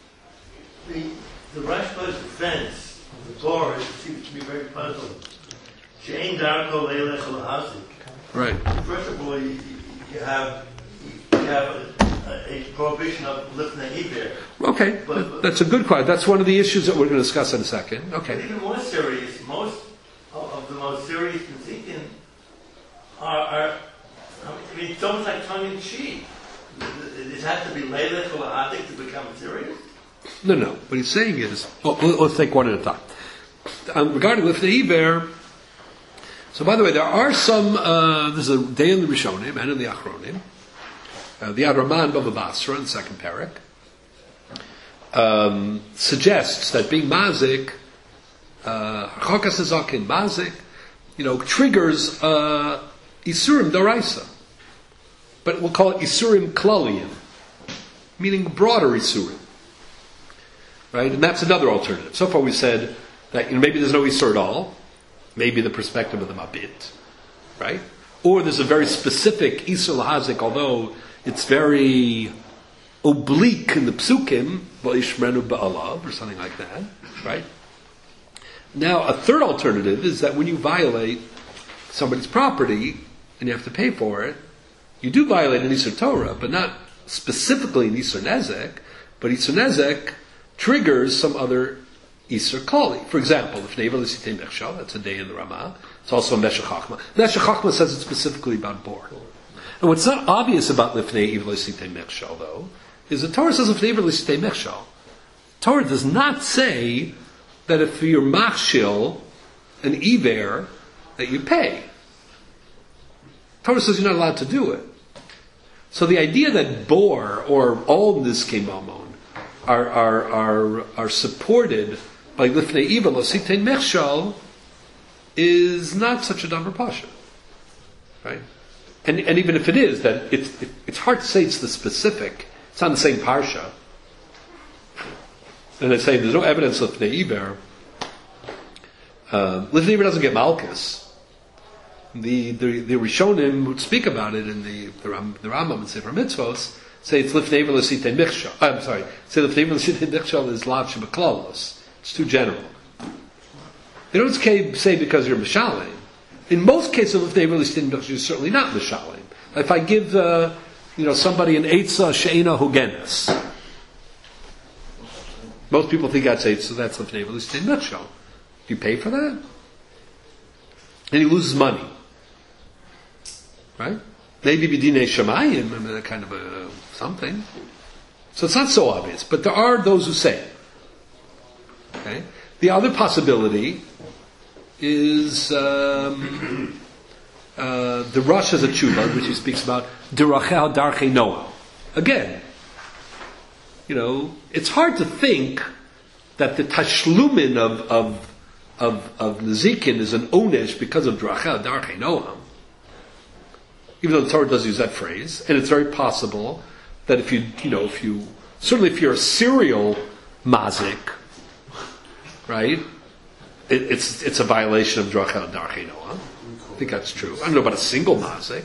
The, the Rashba's defense of the Torah seems to be very puzzling. She'ein darko leilech lahazik. Right. First of all, you, you have you have a, a prohibition of lifnei iver. Okay, but, that's a good question. That's one of the issues that we're going to discuss in a second. Okay. Even more serious, most of the most serious Nezikin are, are I mean, it's almost like tongue in cheek. It has to be leilech or lahadik to become serious? No, no. What he's saying is, well, let's take one at a time. Um, regarding lifnei iver, so by the way, there are some, uh, there's a day in the Rishonim and in the Achronim, uh, the Adraman Bava Basra in the second parak, um, suggests that being mazik, chokas nezakin, mazik, you know, triggers uh, isurim daraisa. But we'll call it Isurim Klaliyim, meaning broader Isurim. Right? And that's another alternative. So far we said that, you know, maybe there's no Isur at all, maybe the perspective of the Mabit, right? Or there's a very specific Isur Lahazik, although it's very oblique in the Psukim, V'ishmenu Ba'alav, or something like that, right? Now, a third alternative is that when you violate somebody's property, and you have to pay for it, you do violate an Isur Torah, but not specifically an Isur Nezek, but Isur Nezek triggers some other Isser Kali. For example, if Neiva L'Sitei Mechshel, that's a day in the Ramah, it's also a Meshech Chachma. Meshech Chachma says it specifically about Bor. And what's not obvious about Lifnei Iver L'Sitei Mechshel, though, is the Torah says Lifnei Iver L'Sitei Mechshel. Torah does not say that if you're Machshil, an Iver, that you pay. Torah says you're not allowed to do it. So the idea that Bor or all Nizkei Mamon are are are are supported by Lifnei Iver L'Sitei Mechshel is not such a dumber pasha, right? And and even if it is, that it's it, it's hard to say it's the specific. It's on the same parsha. And it's saying there's no evidence of Lifnei Iver. Uh, Lifnei Iver doesn't get Malchus. The the the Rishonim would speak about it in the the, Ram, the Rambam and Sefer Mitzvos. Say it's Lifnei Iver L'Sitei Mechshel. I'm sorry. Say Lifnei Iver L'Sitei Mechshel is Lav Shebeklalos. It's too general. They don't say because you're Mishalim. In most cases, Lifnei Iver L'Sitei Mechshel, you're certainly not Mishalim. If I give uh, you know somebody an Eitzah She'ena Hugenes, most people think that's Eitzah, that's Lifnei Iver L'Sitei Mechshel. Do you pay for that? And he loses money. Right? Maybe b'dinei shamayim, I mean, a kind of a something. So it's not so obvious, but there are those who say it. Okay? The other possibility is um, uh, the Rosh has a tshuva, which he speaks about derachel darchei Noah. Again, you know, it's hard to think that the tashlumin of of of, of Nezikin is an onesh because of derachel darchei Noah. Even though the Torah does use that phrase, and it's very possible that if you, you know, if you, certainly if you're a serial mazik, right, it, it's it's a violation of Drachel Darchei Noah. I think that's true. I don't know about a single mazik,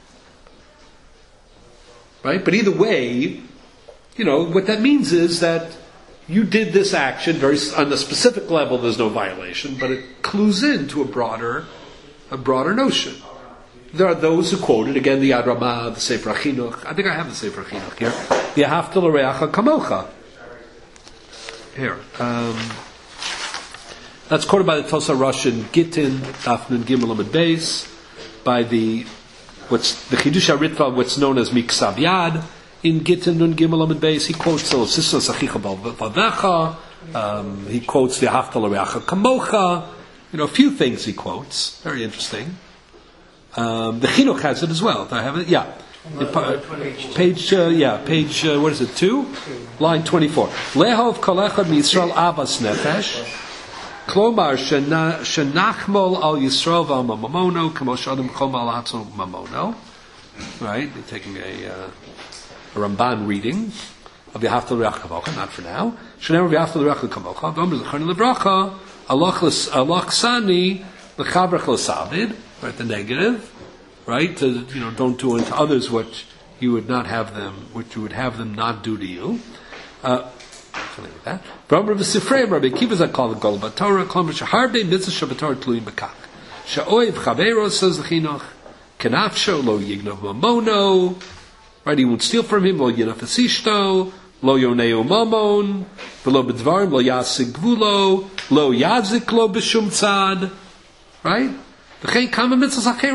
right? But either way, you know, what that means is that you did this action very on the specific level. There's no violation, but it clues into a broader, a broader notion. There are those who quoted, again, the Yad Ramah, the Sefer HaChinuch. I think I have the Sefer HaChinuch here. V'ahavta l'reacha kamocha. Here. Um, that's quoted by the Tosa Rosh in Gittin, Daf Nun Gimel Amud Beis, by the, what's, the Chidush HaRitva, what's known as Miksav Yad, in Gittin Nun Gimel Amud Beis. He quotes the Sisra Sachicha Balvavecha. Um, he quotes V'ahavta l'reacha kamocha. You know, a few things he quotes. Very interesting. Um, the Chinuch has it as well. Do I have it? Yeah. Pa- page, uh, yeah, page, uh, what is it, two? Line twenty-four. Lehov kolechad miYisrael avas nefesh, klomar shenachmol al Yisrael val mamono, kamo shadam chomal atzo mamono. Right? They're taking a, uh, a Ramban reading of V'ahavta l'reacha kamocha, not for now. Shenever V'ahavta l'reacha kamocha, v'omer l'chorn l'bracha, alach sani, l'chavrach l'savid. Right, the negative, right? To, you know, don't do unto others what you would not have them, what you would have them not do to you. Uh, something like that. Rabbi Sifrei, Rabbi Akiva Zakal Gol Batorah, Kol Harbe Mitzvah Shabatorah Tluim Bekach. Sha'oiv Chavero, says the Chinuch, Kenafsho Lo Yignav Mamono. Right, he won't steal from him. Lo Yinaf Esishto, Lo Yoneo Mamon, V'lo B'dvarim Lo Yasig Gvulo, Lo Yazik Lo B'Shum Tzad. Right. Again, Chinuch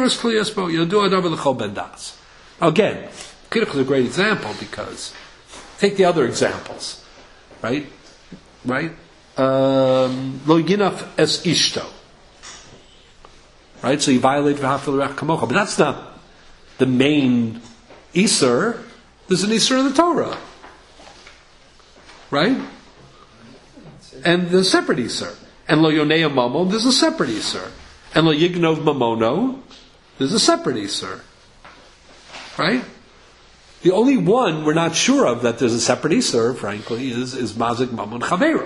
is a great example because take the other examples, right? Right? Um, Lo yinaf es ishto. Right? So you violate v'ahavta l'reacha kamocha, but that's not the main iser. There's an iser in the Torah, right? And there's a separate iser. And lo yonei mamon, there's a separate iser. And lo yignov mamono, there's a separate iser. Right? The only one we're not sure of that there's a separate iser, frankly, is, is mazik mamon chavera.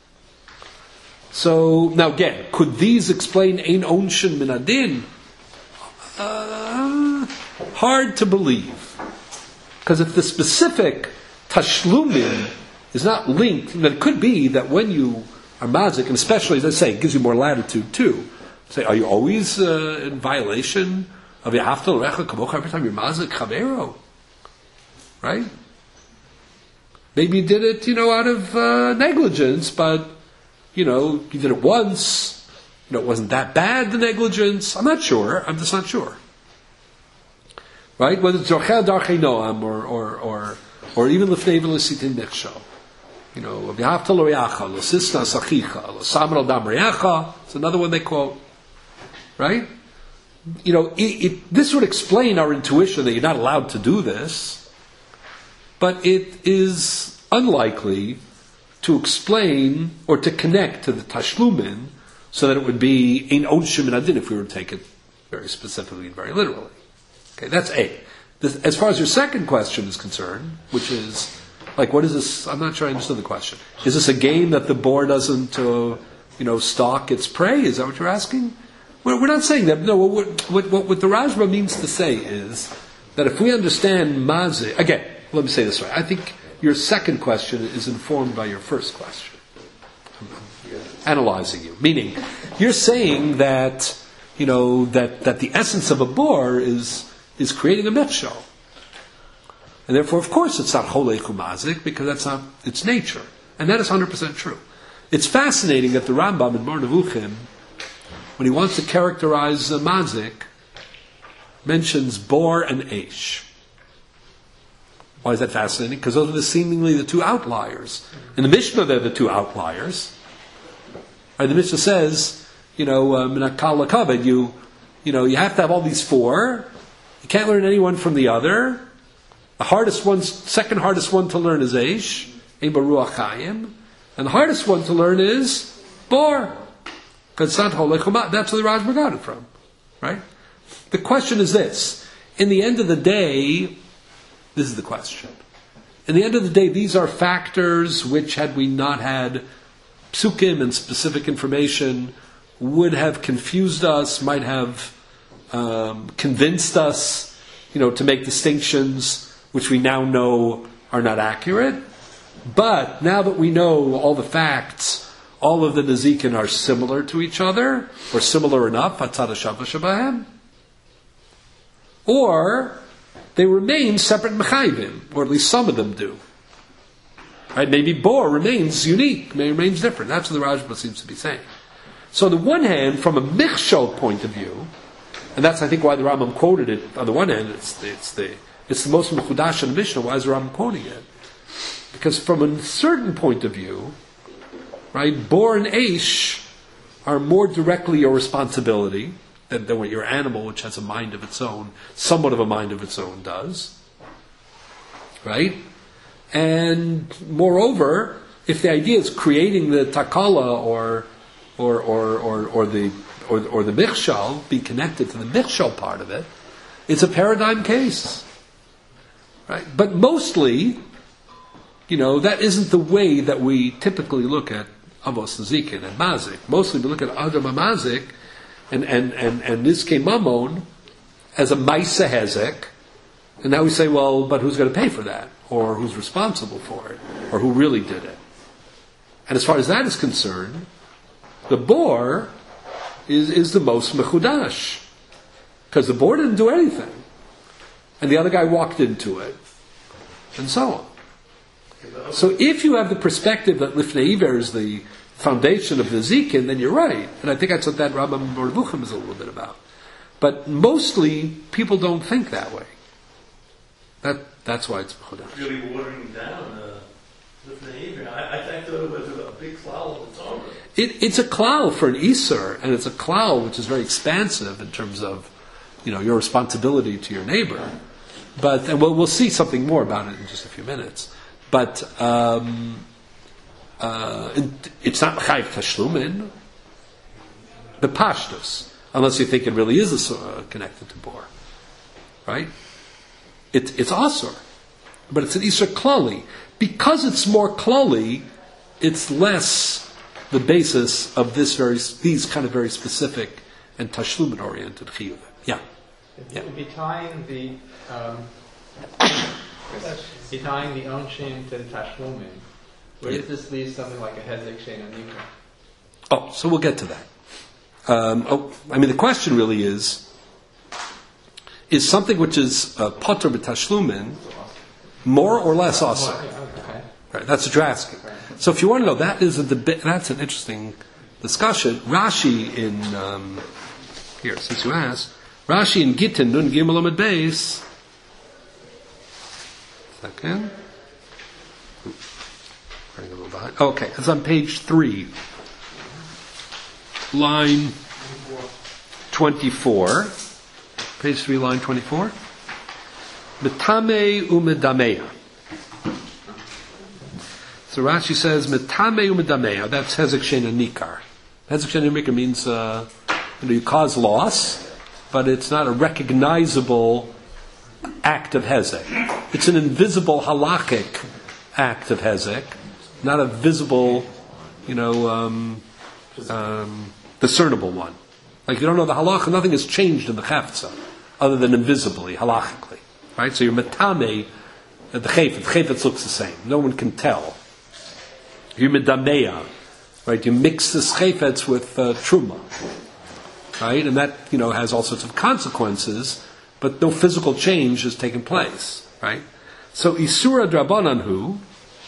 So, now again, could these explain ein onshin min adin? Uh, hard to believe. Because if the specific tashlumin is not linked, then it could be that when you are mazik, and especially, as I say, it gives you more latitude too. Say, are you always uh, in violation of V'ahavta l'reacha kamocha every time you're mazik chavero? Right? Maybe you did it, you know, out of uh, negligence, but you know, you did it once, you know, it wasn't that bad, the negligence. I'm not sure. I'm just not sure. Right? Whether it's Zorchel Darchei Noam or, or, or, or even Lefnei V'Lesitin Nechshel. You know, V'Yahavta Lo Re'acha, Lo Sisna Sachicha, Lo Samer Al Dam Re'acha. It's another one they quote. Right? You know, it, it, this would explain our intuition that you're not allowed to do this, but it is unlikely to explain or to connect to the Tashlumin so that it would be Ein Onshim and Adin if we were to take it very specifically and very literally. Okay, that's A. This, as far as your second question is concerned, which is, like, what is this? I'm not sure I understood the question. Is this a game that the boar doesn't, uh, you know, stalk its prey? Is that what you're asking? We're, we're not saying that. No, what, what, what, what the Rajba means to say is that if we understand Mazik, again, let me say this way. I think your second question is informed by your first question. I'm analyzing you. Meaning, you're saying that, you know, that, that the essence of a boar is is creating a mechshel. And therefore, of course, it's not Cholei Chumazik, because that's not its nature. And that is one hundred percent true. It's fascinating that the Rambam in Mar Nevuchim, when he wants to characterize uh, Mazik, mentions Bor and Eish. Why is that fascinating? Because those are the seemingly the two outliers. In the Mishnah, they're the two outliers. Right, the Mishnah says, you know, Minakal Lakaved, you, you know, you have to have all these four. You can't learn any one from the other. The hardest one, second hardest one to learn is Eish, Ein Baruach Chaim, and the hardest one to learn is Bor. Because that's where the Rajba got it from, right? The question is this: in the end of the day, this is the question. In the end of the day, these are factors which, had we not had psukim and specific information, would have confused us, might have um, convinced us, you know, to make distinctions which we now know are not accurate. But now that we know all the facts, all of the Nezikin are similar to each other, or similar enough, or they remain separate mechayvim, or at least some of them do. Right? Maybe Bor remains unique, maybe remains different. That's what the Rajba seems to be saying. So on the one hand, from a Michshol point of view, and that's I think why the Rambam quoted it, on the one hand, it's the, it's the, it's the most Mechudash in the Mishnah. Why is the Rambam quoting it? Because from a certain point of view, right, Bor and Eish are more directly your responsibility than, than what your animal, which has a mind of its own, somewhat of a mind of its own, does. Right? And moreover, if the idea is creating the takala or or or or, or the or, or the michshal, be connected to the michshal part of it, it's a paradigm case. Right? But mostly, you know, that isn't the way that we typically look at Avos Nezikin and Mazik. Mostly we look at Adam Mazik and, and, and, and Nizkei Mamon as a Maisa Hezek, and now we say, well, but who's going to pay for that? Or who's responsible for it? Or who really did it? And as far as that is concerned, the Bor is, is the most Mechudash. Because the Bor didn't do anything. And the other guy walked into it. And so on. So if you have the perspective that Lifnei Iver is the foundation of the Zikin, then you're right. And I think that's what that Rambam Borbuchim is a little bit about. But mostly, people don't think that way. That That's why it's Mechudash. Really watering down uh, Lifnei Iver. I, I thought it was a big klal of the Torah. It, it's a klal for an Isser, and it's a klal which is very expansive in terms of, you know, your responsibility to your neighbor. But, and we'll, we'll see something more about it in just a few minutes. But um, uh, it, it's not chayv tashlumin, the pashtus, unless you think it really is a, uh, connected to Bor, right? It, it's asur, but it's an isur klali. Because it's more klali, it's less the basis of this very these kind of very specific and tashlumin oriented chiyuv. Yeah. It would be tying the um, be tying the onshin to the tashlumin. Where Yeah. does this leave something like a hezek shein anika? Oh, so we'll get to that. Um, oh, I mean, the question really is: is something which is uh, potter b'tashlumin more or less awesome? Okay. Right, that's what you're asking. So if you want to know, that is a debate. That's an interesting discussion. Rashi in um, here, since you asked, Rashi in Gittin Nun Gimel Amud Beis. Second. Running a little behind. Okay, it's on page three, line twenty-four. Page three, line twenty-four. Metame umedameya. So Rashi says, Metame umedameya. That's hezek shein and nikar. Hezek shein and nikar means uh, you know, you cause loss, but it's not a recognizable act of hezek. It's an invisible halachic act of hezek, not a visible, you know, um, um, discernible one. Like you don't know the halacha, nothing has changed in the chefza, other than invisibly, halachically. Right? So you're metame at the chayfetz. The chayfetz looks the same. No one can tell. You're medameya. Right? You mix this chayfetz with uh, truma. Right? And that, you know, has all sorts of consequences, but no physical change has taken place. Right? So Isura Drabananhu,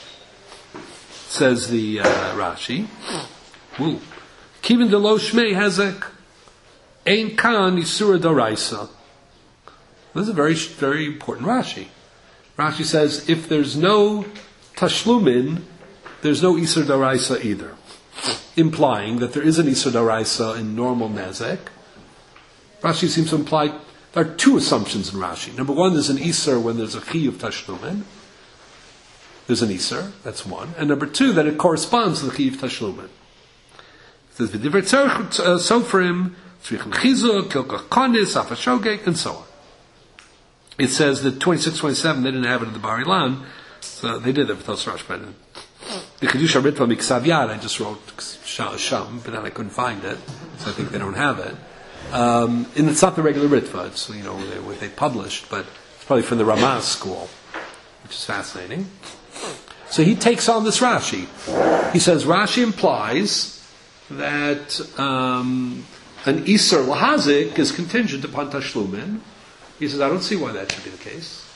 says the uh, Rashi, Kivin de lo shmei hezek, ein kan Isura Doraisa. This is a very, very important Rashi. Rashi says, if there's no tashlumin, there's no Isur Doraisa either. Implying that there is an Isur Doraisa in normal nezek. Rashi seems to imply, there are two assumptions in Rashi. Number one, there's an Isur when there's a Chi of tashlumin. There's an Isur, that's one. And number two, that it corresponds to the Chi of tashlumin. It says, V'divrei sofrim, tzrichim chizuk, kilkach konis, afashogek, and so on. It says that twenty-six, twenty-seven, they didn't have it in the Bar Ilan, so they did it with Tos Rosh, but the Kedusha Ritva Miksav Yad, I just wrote Sham, but then I couldn't find it, so I think they don't have it. Um, and it's not the regular Ritva, it's, you know, they, what they published, but it's probably from the Ramaz school, which is fascinating. So he takes on this Rashi. He says Rashi implies that um, an Isur Lahazik is contingent upon Tashlumin. He says, I don't see why that should be the case.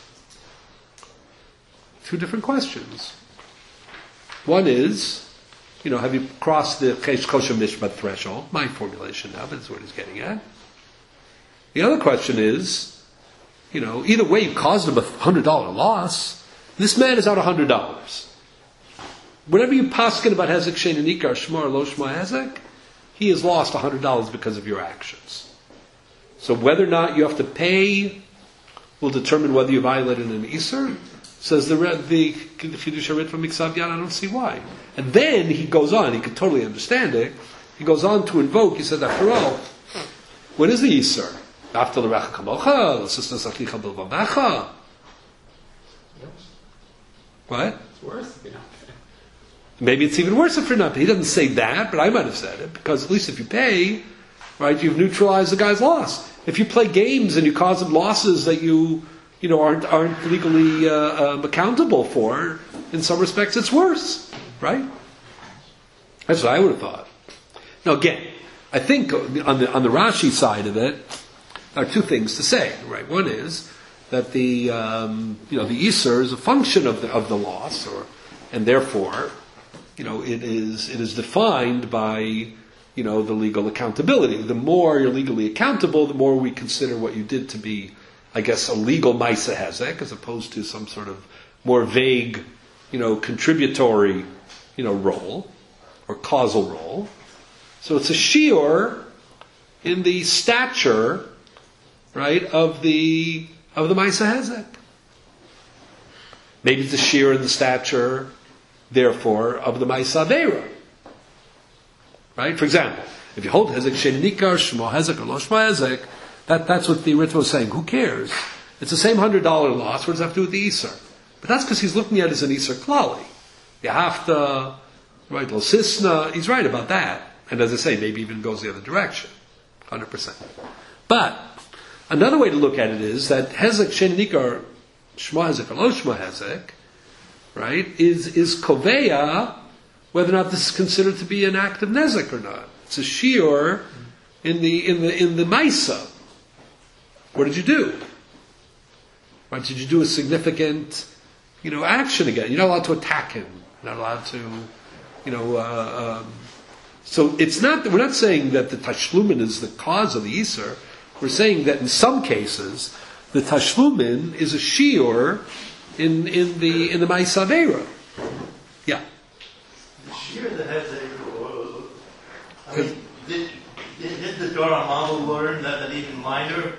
Two different questions. One is, you know, have you crossed the Chesh Kosher Mishpat threshold? My formulation now, but that's what he's getting at. The other question is, you know, either way you caused him a one hundred dollars loss. This man is out one hundred dollars. Whatever you paskin about Hezek, Shein, and Ikar, Shema, or Lo Shema Hezek, he has lost one hundred dollars because of your actions. So whether or not you have to pay will determine whether you violated an Isur. Says the the Chiddush HaRitva Miksav Yad, I don't see why. And then he goes on, he can totally understand it, he goes on to invoke, he says, after all, what is the Isur? After the Recha Kamocha, the sister Sachicha Bilvabecha. What? It's worse if you're not paying. Maybe it's even worse if you're not paying. He doesn't say that, but I might have said it, because at least if you pay, right, you've neutralized the guy's loss. If you play games and you cause him losses that you, you know, aren't aren't legally uh, um, accountable for, in some respects, it's worse, right? That's what I would have thought. Now, again, I think on the on the Rashi side of it, there are two things to say, right? One is that the um, you know the Isur is a function of the of the loss, or and therefore, you know, it is it is defined by, you know, the legal accountability. The more you're legally accountable, the more we consider what you did to be, I guess, a legal Maisa Hezek, as opposed to some sort of more vague, you know, contributory, you know, role, or causal role. So it's a shiur in the stature, right, of the, of the Maisa Hezek. Maybe it's a shiur in the stature, therefore, of the Maisa Aveira. Right? For example, if you hold Hezek Shein Nikar, Shmo Hezek, or Lo Shmo Hezek, that, that's what the Ritva is saying. Who cares? It's the same one hundred dollars loss. What does that have to do with the Isur? But that's because he's looking at it as an Isur Klali. You have to, right, Lo Sisna, he's right about that. And as I say, maybe even goes the other direction. one hundred percent. But, another way to look at it is that Hezek Shein Nikar, Shmo Hezek, or Lo Shmo Hezek, right, is, is Koveya, whether or not this is considered to be an act of nezek or not. It's a shiur in the in the in the Maisa. What did you do? Right? Did you do a significant, you know, action again? You're not allowed to attack him. You're not allowed to, You know, uh, um, so it's not, we're not saying that the tashlumin is the cause of the Isser. We're saying that in some cases, the tashlumin is a shiur in, in the, in the Ma'aseh Aveira. Yeah. The shear that has a, I mean, did, did the Torah Mamu learn that, that even minor,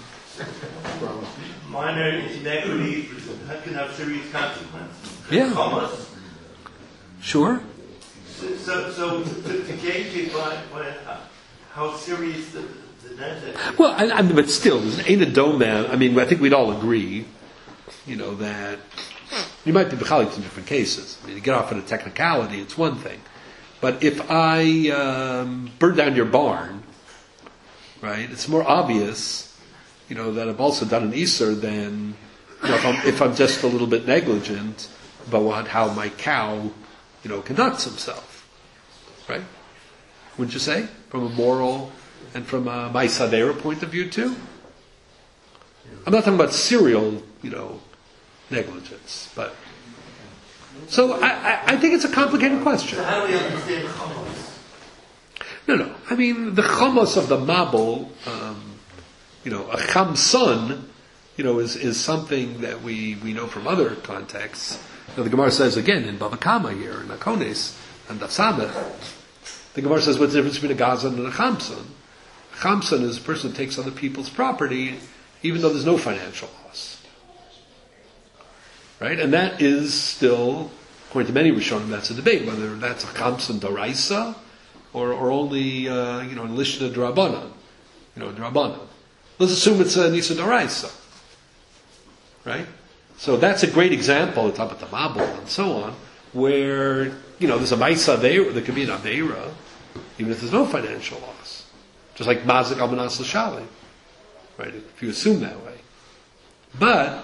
minor inequities can have serious consequences? Yeah. Almost. Sure. So, so to, to gauge it by, by how serious the, the net. Well, I, I mean, but still, ain't a dome man. I mean, I think we'd all agree, you know, that you might be b'chalik in different cases. I mean, to get off on a technicality, it's one thing. But if I um, burn down your barn, right, it's more obvious, you know, that I've also done an Isser than, you know, if I'm, if I'm just a little bit negligent about what, how my cow, you know, conducts himself, right? Wouldn't you say? From a moral and from a Ma'aseh Aveira point of view too? I'm not talking about serial, you know, negligence, but so I, I, I think it's a complicated question. So how do we understand Chamos? No, no. I mean, the Chamos of the Mabul, um, you know, a Chamson, you know, is, is something that we, we know from other contexts. Now, the Gemara says again in Bava Kama here, in Akones, and Dafsameh, the Gemara says what's the difference between a Gazan and a Chamson? A Chamson is a person who takes other people's property, even though there's no financial loss. Right? And that is still, according to many Rishonim, that's a debate, whether that's a Chamson Daraisa, or, or only, uh, you know, in Lishna D'Rabbanan, you know, D'Rabbanan. Let's assume it's a Nisa Daraisa. Right? So that's a great example, talk about the Mabul and so on, where, you know, there's a Ma'aseh Aveira, there could be an Aveira, even if there's no financial loss. Just like Mazik Almanas L'Shali. Right? If you assume that way. But,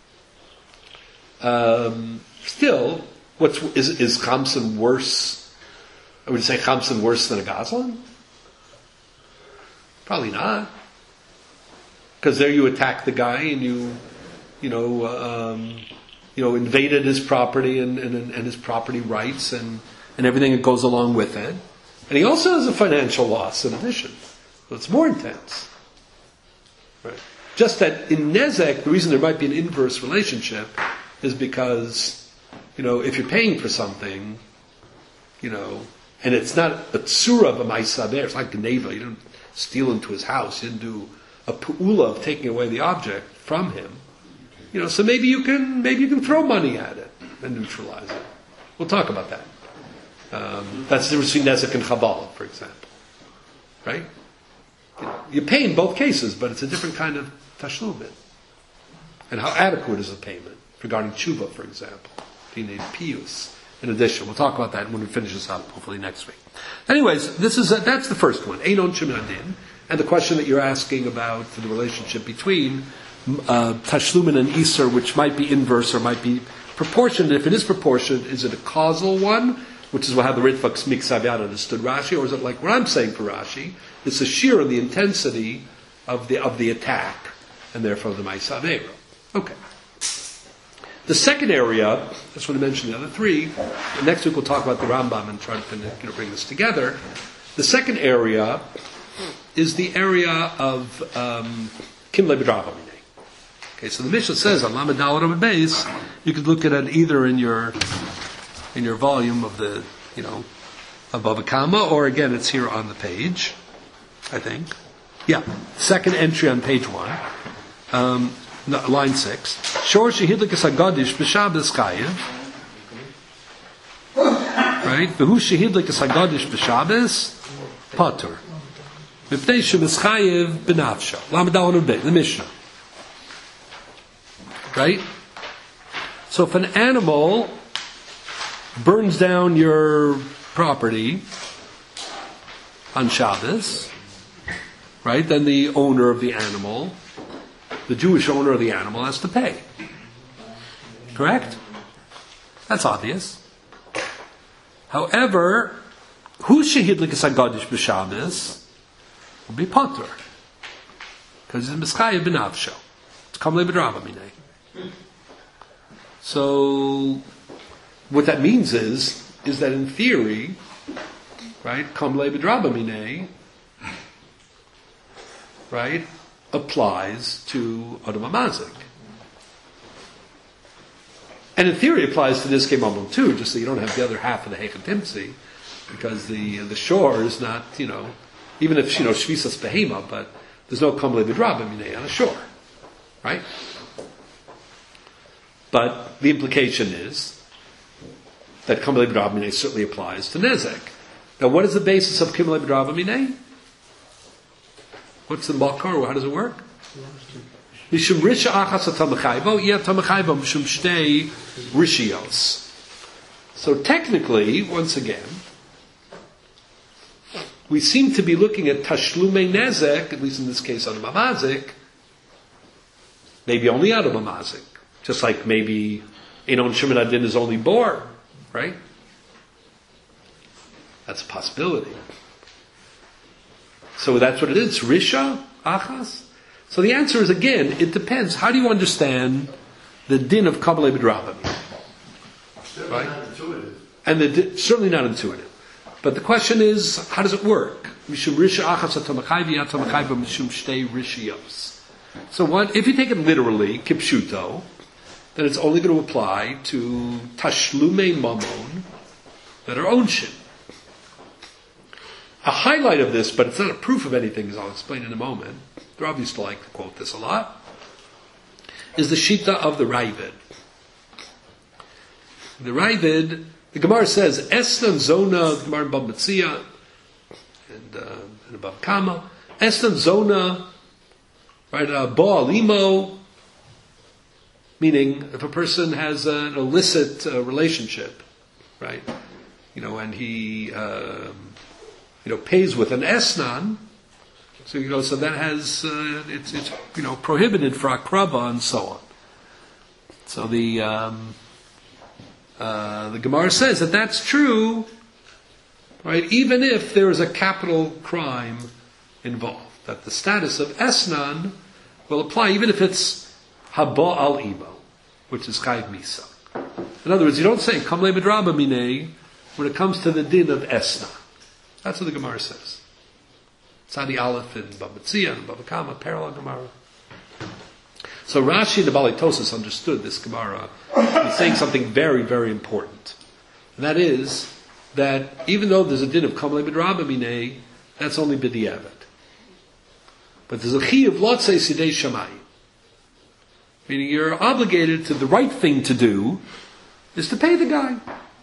um, still, what's, is, is Chamson worse? I would say Chamson worse than a Gazlan? Probably not. Because there you attack the guy and you, you know, um, you know, invaded his property and, and, and his property rights and, and everything that goes along with it. And he also has a financial loss in addition. So it's more intense. Right. Just that in Nezek, the reason there might be an inverse relationship is because, you know, if you're paying for something, you know, and it's not a tsura of a Ma'aseh Aveira, it's like Geneva, you didn't steal into his house, you didn't do a pu'ula of taking away the object from him. You know, so maybe you can maybe you can throw money at it and neutralize it. We'll talk about that. Um, that's the difference between Nezek and Chabal, for example. Right? You know, you pay in both cases, but it's a different kind of tashlumin. And how adequate is the payment regarding tshuva, for example? If you need piyus. In addition, we'll talk about that when we finish this up, hopefully next week. Anyways, this is a, that's the first one. Ein onshim min hadin, and the question that you're asking about the relationship between uh, tashlumin and iser, which might be inverse or might be proportionate. If it is proportionate, is it a causal one, which is how the Ritva Miksav understood Rashi, or is it like what I'm saying for Rashi? It's a sheer in the intensity of the of the attack, and therefore the Ma'aseh Aveira. Okay. The second area, I just want to mention the other three. Next week we'll talk about the Rambam and try to you know, bring this together. The second area is the area of Kimle B'Dravamine. Okay, so the Mishnah says on Lamed Daled Amud Beis, you could look at it either in your in your volume of the you know of Bava Kama, or again it's here on the page. I think, yeah, second entry on page one. Um, No, line six. Shor shehidlikas hagadish b'Shabbos chayiv. Right? V'hu shehidlikas hagadish b'Shabbos patur. Mipnei shemischayiv b'nafsha. Lamed Daled Amud Beis, the Mishnah. Right? So if an animal burns down your property on Shabbos, right? Then the owner of the animal, the Jewish owner of the animal, has to pay. Correct? That's obvious. However, who shehidlikas hagadish b'Shabbos will be patur, because it's mischayev b'nafsho. It's kamle b'Dravamine. So, what that means is is that in theory, right, kam le b'draba minei, right, applies to Adam HaMazik. And in theory applies to Nizkei Mamon too, just so you don't have the other half of the Heichot Timtzi, because the the shore is not, you know, even if, you know, Shvisas Behema, but there's no kam le b'draba minei on the shore. Right? But the implication is that kam le b'draba minei certainly applies to Nezek. Now what is the basis of kam le b'draba minei? What's the makar, or how does it work? Mishum risha achas atamachayvo, iya tamachayvo mishum shtei rishios. So technically, once again, we seem to be looking at tashlume nezek, at least in this case Adam HaMazik, maybe only Adam HaMazik. Just like maybe Einon Shimon Adin is only bor, right? That's a possibility. So that's what it is. Risha, achas. So the answer is, again, it depends. How do you understand the din of Kabbalah B'drabim? Certainly Right? not intuitive. And the di- certainly not intuitive. But the question is, how does it work? Mishum risha achas atamachayv yatamachayv mishum shtei rishios. So what, if you take it literally, kipshuto, then it's only going to apply to tashlume mamon that are onshin. A highlight of this, but it's not a proof of anything, as I'll explain in a moment, they're obviously like to quote this a lot, is the Shita of the Ravid. The Ravid, the Gemara says, Estan Zona, the Gemara in Bab Metzia, and, uh, and Bab Kama, Estan Zona, right, uh, Bo Alimo, meaning if a person has an illicit uh, relationship, right, you know, and he, um, you know, pays with an esnan, so you know, so that has uh, it's it's you know prohibited for akrava and so on. So the um, uh, the Gemara says that that's true, right? Even if there is a capital crime involved, that the status of esnan will apply, even if it's haba al imo, which is chayv misa. In other words, you don't say kam le b'draba minei when it comes to the din of esnan. That's what the Gemara says. Tzadi Aleph and Baba Tzia and Baba Kama, parallel Gemara. So Rashi and the Balei Tosas understood this Gemara. He's saying something very, very important. And that is that even though there's a din of Kamle B'draba Minei, that's only B'diavad. But there's a Chi of Lotzei Sidei Shamayim. Meaning you're obligated to, the right thing to do is to pay the guy.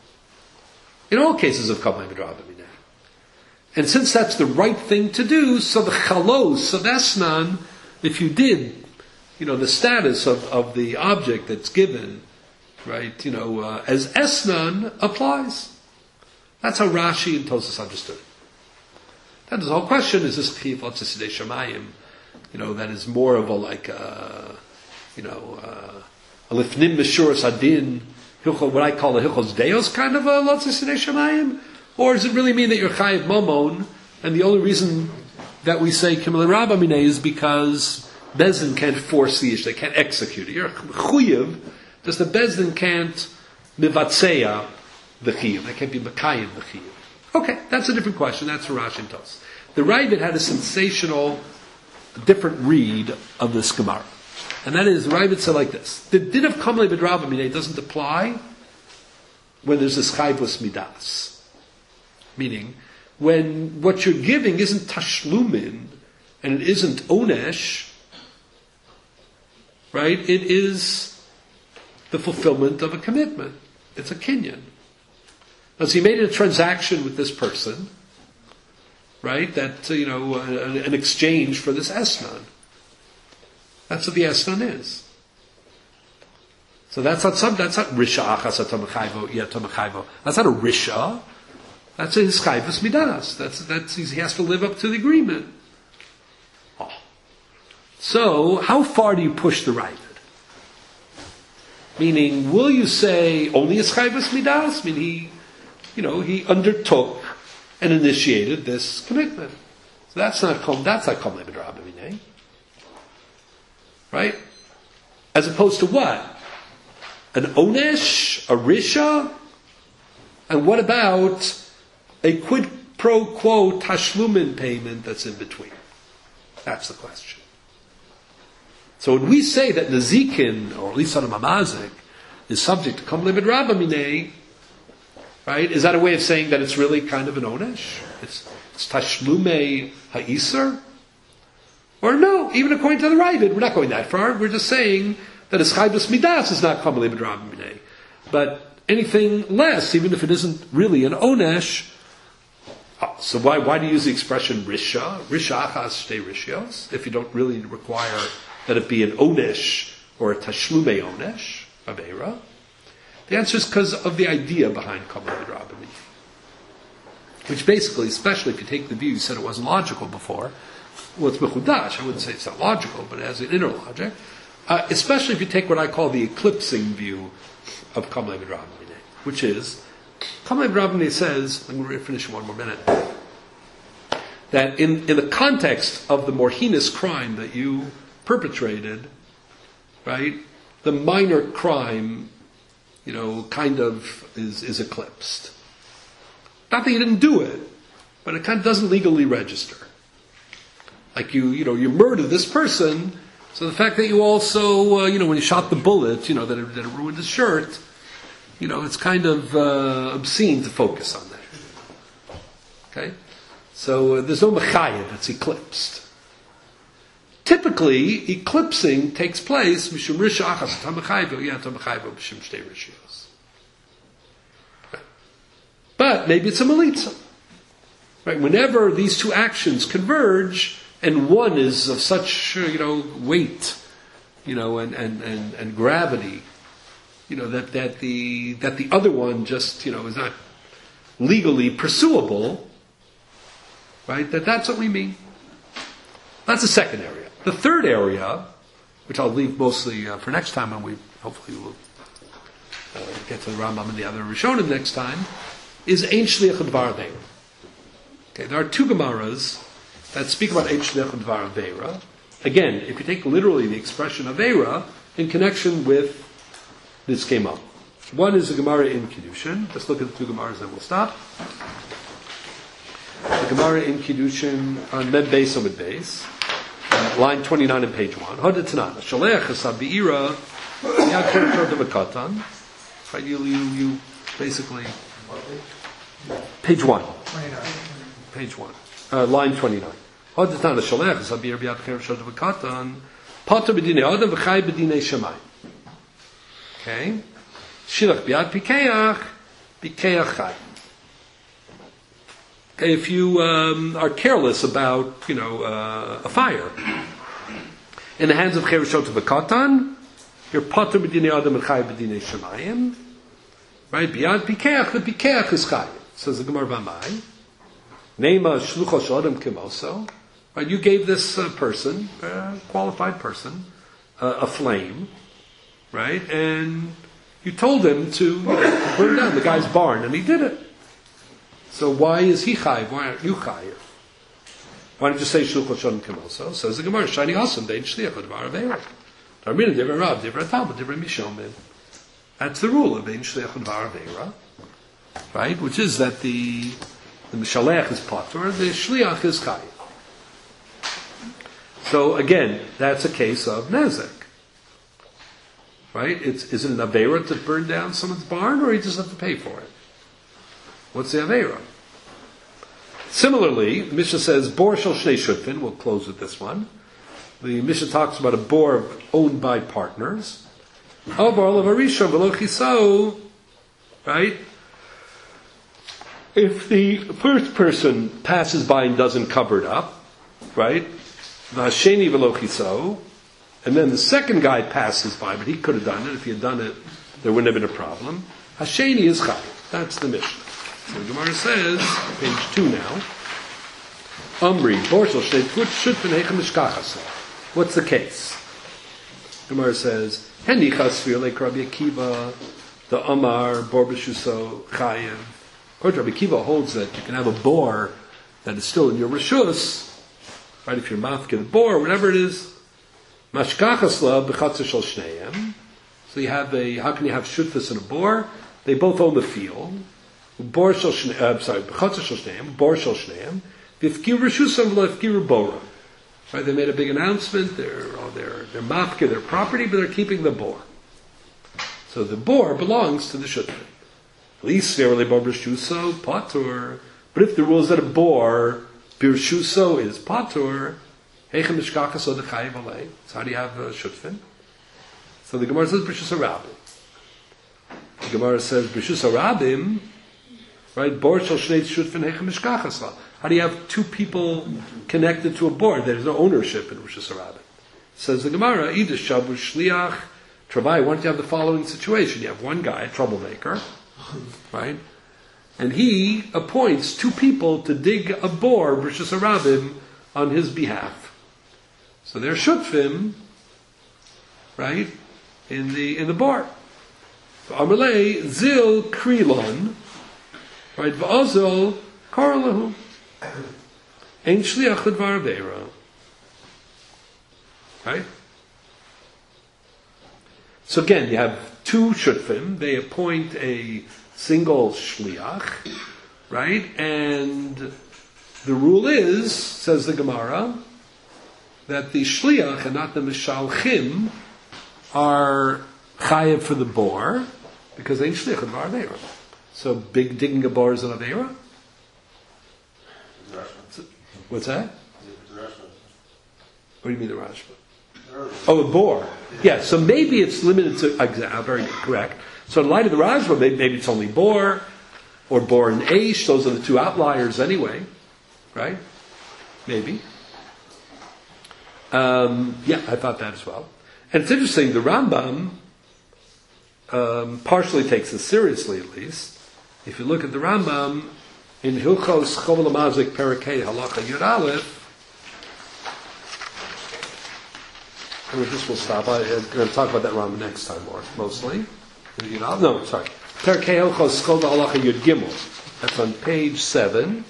In all cases of Kamle B'draba Minei. And since that's the right thing to do, so the chalos of esnan, if you did, you know, the status of, of the object that's given, right, you know, uh, as esnan applies. That's how Rashi and Tosas understood it. That is the whole question, is this chiv l'tzisidei shamayim, you know, that is more of a like, uh, you know, uh, a lifnim meshuras adin, what I call a hilchos deos kind of a l'tzisidei shamayim? Or does it really mean that you're chayiv mamon, and the only reason that we say kimel rabba minei is because Bezdin can't force the ish, they can't execute it. You're chuyiv, just the Bezdin can't mivatseya the chiyuv, they can't be makayim the chiyuv. Okay, that's a different question, that's for Rashi and Tos. The Ravid had a sensational, different read of this Gemara. And that is, the Ravid said like this, the din of kamle b'draba minei doesn't apply when there's this chayvus midas. Meaning, when what you're giving isn't tashlumin, and it isn't onesh, right? It is the fulfillment of a commitment. It's a kinyan. Now, so he made a transaction with this person, right? That, you know, an, an exchange for this esnan. That's what the esnan is. So that's not some, that's not risha achas atamachayvo yatamachayvo. That's not a risha. That's a hischayvus midas. That's that's he has to live up to the agreement. Oh. So, how far do you push the Ravid? Meaning, will you say only hischayvus midas? I mean, he, you know, he undertook and initiated this commitment. So that's not kom. That's not kom lebedraba minei, right? As opposed to what? An onesh, a risha. And what about a quid pro quo tashlumin payment that's in between? That's the question. So when we say that Nazikin, or at least on a Mamazik, is subject to Kam Levid Rabba Minei, right, is that a way of saying that it's really kind of an Onesh? It's, it's Tashlume Ha'isar? Or no, even according to the Ravid, we're not going that far. We're just saying that a Chaybus Midas is not Kam Levid Rabba Minei. But anything less, even if it isn't really an Onesh, so why why do you use the expression Risha? Risha achas shtei rishios, if you don't really require that it be an Onesh or a Tashlume Onesh, Aveira? The answer is because of the idea behind Kam Levid Rabba Minei. Which basically, especially if you take the view, you said it wasn't logical before, well, it's mechudash, I wouldn't say it's not logical, but it has an inner logic, uh, especially if you take what I call the eclipsing view of Kam Levid Rabba Minei, which is, Kam Levid Rabba Minei says, I'm going to finish in one more minute, that in, in the context of the more heinous crime that you perpetrated, right, the minor crime, you know, kind of is, is eclipsed. Not that you didn't do it, but it kind of doesn't legally register. Like you, you know, you murdered this person, so the fact that you also, uh, you know, when you shot the bullet, you know, that it, that it ruined his shirt, you know, it's kind of uh, obscene to focus on that. Okay? So uh, there's no mechayev, it's eclipsed. Typically, eclipsing takes place, mishum risha achas tam mechayev, yeah, tam mechayev, mishum shtei rishios. But maybe it's a malitza. Right? Whenever these two actions converge, and one is of such, you know, weight, you know, and, and, and, and gravity, you know, that, that the that the other one just, you know, is not legally pursuable, right? That that's what we mean. That's the second area. The third area, which I'll leave mostly uh, for next time, and we hopefully will uh, get to the Rambam and the other Rishonim next time, is Ein Shliach Dvar Aveira. Okay, there are two Gemaras that speak about Ein Shliach Dvar Aveira. Again, if you take literally the expression Aveira in connection with this came up. One is a Gemara in Kiddushin. Let's look at the two Gemaras and we'll stop. The Gemara in Kiddushin on Med Beis Omid Beis, uh, line twenty-nine on page one. Hodetanana. Shalech Hasab Be'ira Yad Kershot V'Katan. Right, you, you, you basically page one. Page one. Uh, line twenty-nine. Hodetanana Shalech Hasab Be'ira Yad Kershot V'Katan. Pater B'dinei Adam V'Chai B'dinei Shamayim. Okay, shilach biad pikeach, pikeach chai. Okay, if you um, are careless about, you know, uh, a fire in the hands of cherishot v'katan, you're pater b'dinei adam and chai b'dinei shamayim. Right, biad pikeach, the pikeach is chai. Says the Gemara Vamai. Neima shlucha shodam kimoso. Right, you gave this uh, person, uh, qualified person, uh, a flame. Right? And you told him to, you know, burn down the guy's barn, and he did it. So why is he chayiv? Why aren't you chayiv? Why don't you say shluchot shodem kimoso? Says the Gemara, shani asam dein shliach l'dvar aveira. Darmina divrei Rav, divrei Talmud, divrei Mishomim. That's the rule of dein shliach l'dvar aveira, right? Which is that the the mishalech is patur, the shliach is chayiv. So again, that's a case of nezek. Right? It's, is it an Aveira to burn down someone's barn, or you just have to pay for it? What's the Aveira? Similarly, the Mishnah says, Bor shel shnei shutfin, we'll close with this one. The Mishnah talks about a bor owned by partners. Oh, bor levarisha v'lo chiso, right? If the first person passes by and doesn't cover it up, right? V'hasheni v'lo chiso, and then the second guy passes by, but he could have done it. If he had done it, there wouldn't have been a problem. Hasheni is chai. That's the Mishnah. So the Gemara says, page two now, Amri, Borsel, Shnei Shutfin Heichem Mishkachas. What's the case? The Gemara says, Henichas Fiolek Rabbi Akiva, the Amar, Bor B'Shuso, Chayev. Of course, Rabbi Akiva holds that you can have a bor that is still in your Rishus, right, if you're mafke the bor, whatever it is, Mashkachasla b'chatzah shel shneim. So you have a, how can you have shutfus and a bor? They both own the field. Bor shel shneim, uh, sorry, b'chotzer shel shneim, bor shel shneim, v'ifkiru reshusam v'lo bora. Right, they made a big announcement. They're oh, they're they're mafka their property, but they're keeping the bor. So the bor belongs to the shutfin. At least fairly bor b'shuso patur. But if the rule is that a bor b'shuso is patur, heichem mishkachas od chayiv alei. So how do you have a shutfin? So the Gemara says b'shus harabim. The Gemara says b'shus harabim. Right, bor shel shnei shutfin heichem mishkachas la. How do you have two people connected to a board? There's no ownership in Rosh Hashanah. Says the Gemara, Eidah shabu shliach travai. Why don't you have the following situation? You have one guy, a troublemaker, right? And he appoints two people to dig a bore, Rosh Hashanah, on his behalf. So they're shutfim, right, in the in the bore. Amalei zil krilon, right? Va'azol karalahu. Ein shliach l'dvar aveira. Right? So again, you have two shutfim. They appoint a single shliach, right? And the rule is, says the Gemara, that the shliach and not the mishalchim are chayev for the bor because ein shliach l'dvar aveira. So big digging a bor is an aveira. What's that? What do you mean the Rashba? Oh, a bore. Yeah, so maybe it's limited to, uh, very correct. So in light of the Rashba, maybe it's only bore, or bore and aish, those are the two outliers anyway, right? Maybe. Um, yeah, I thought that as well. And it's interesting, the Rambam um, partially takes this seriously at least. If you look at the Rambam, in Hilchos Chovel Mazik Perakei Halacha Yud Aleph, and with this we'll stop. I, I'm going to talk about that Rambam next time, more mostly. No, sorry. Perakei Hilchos Chovel Halacha Yud Gimel. That's on page seven.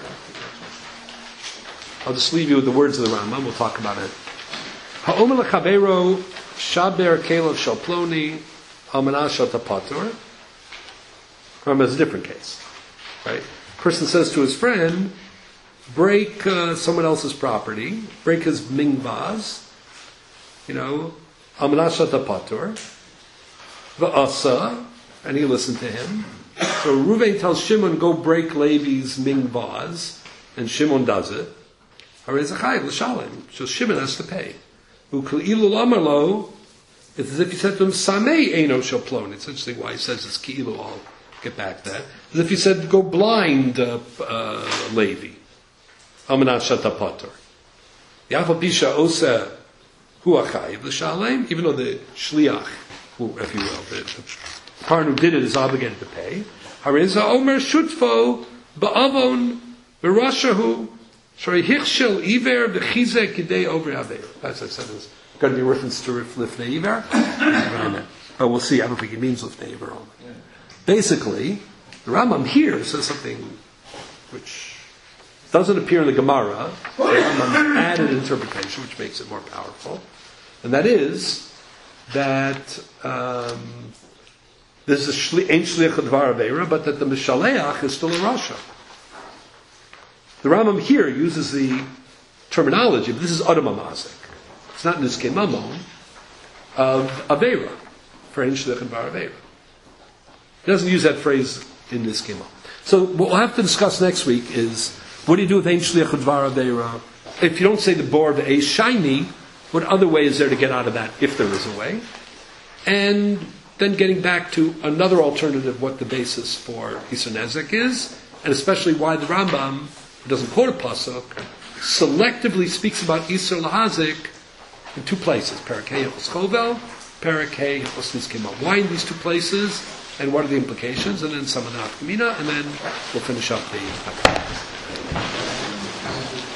I'll just leave you with the words of the Rambam. We'll talk about it. Ha'omer lechavero shaber kelav shel ploni almanah shel tapatur. Rambam is a different case, right? Person says to his friend, break uh, someone else's property, break his ming vase, you know, almanah shel tapatur, va'asa, and he listened to him. So Reuven tells Shimon, go break Levi's ming vase, and Shimon does it. So Shimon has to pay. It's as if he said to him, Samei Eino Shaplon. It's interesting why he says it's Ki'ilu. I'll get back to that. As if he said, go blind uh, uh, Levi. Amanat Shatapator. Yafal Bisha Osa Huachayiv L'Shalem, even though the Shliach, who, if you will, the, the partner who did it is obligated to pay. Hareza Omer Shutfo Ba'avon V'Rashahu Shari Hichshel Iver V'Chizek Kidei Over Haver. That's what I said. There's going to be a reference to Lifnei Iver. But we'll see. I don't think it means Lifnei Iver. Yeah. Basically, the Rambam here says something which doesn't appear in the Gemara. The Rambam added interpretation, which makes it more powerful, and that is that um, there's a shli, ain't shliach d'var aveira, but that the mishaleach is still a rasha. The Rambam here uses the terminology, but this is Adam Amazik. It's not Nizkei Mamon of Aveira, for Ein Shliach D'var Aveira. He doesn't use that phrase in Nizkei Mamon. So what we'll have to discuss next week is, what do you do with Ein Shliach D'var Aveira? If you don't say the bor the a shiny, what other way is there to get out of that, if there is a way? And then getting back to another alternative, what the basis for Isur Nezek is, and especially why the Rambam, who doesn't quote a pasuk, selectively speaks about Isur Lahazik in two places, Parakei Hilchos Chovel, Parakei Hilchos Nizkei Mamon. Why in these two places, and what are the implications? And then some of the Afkamina, and then we'll finish up the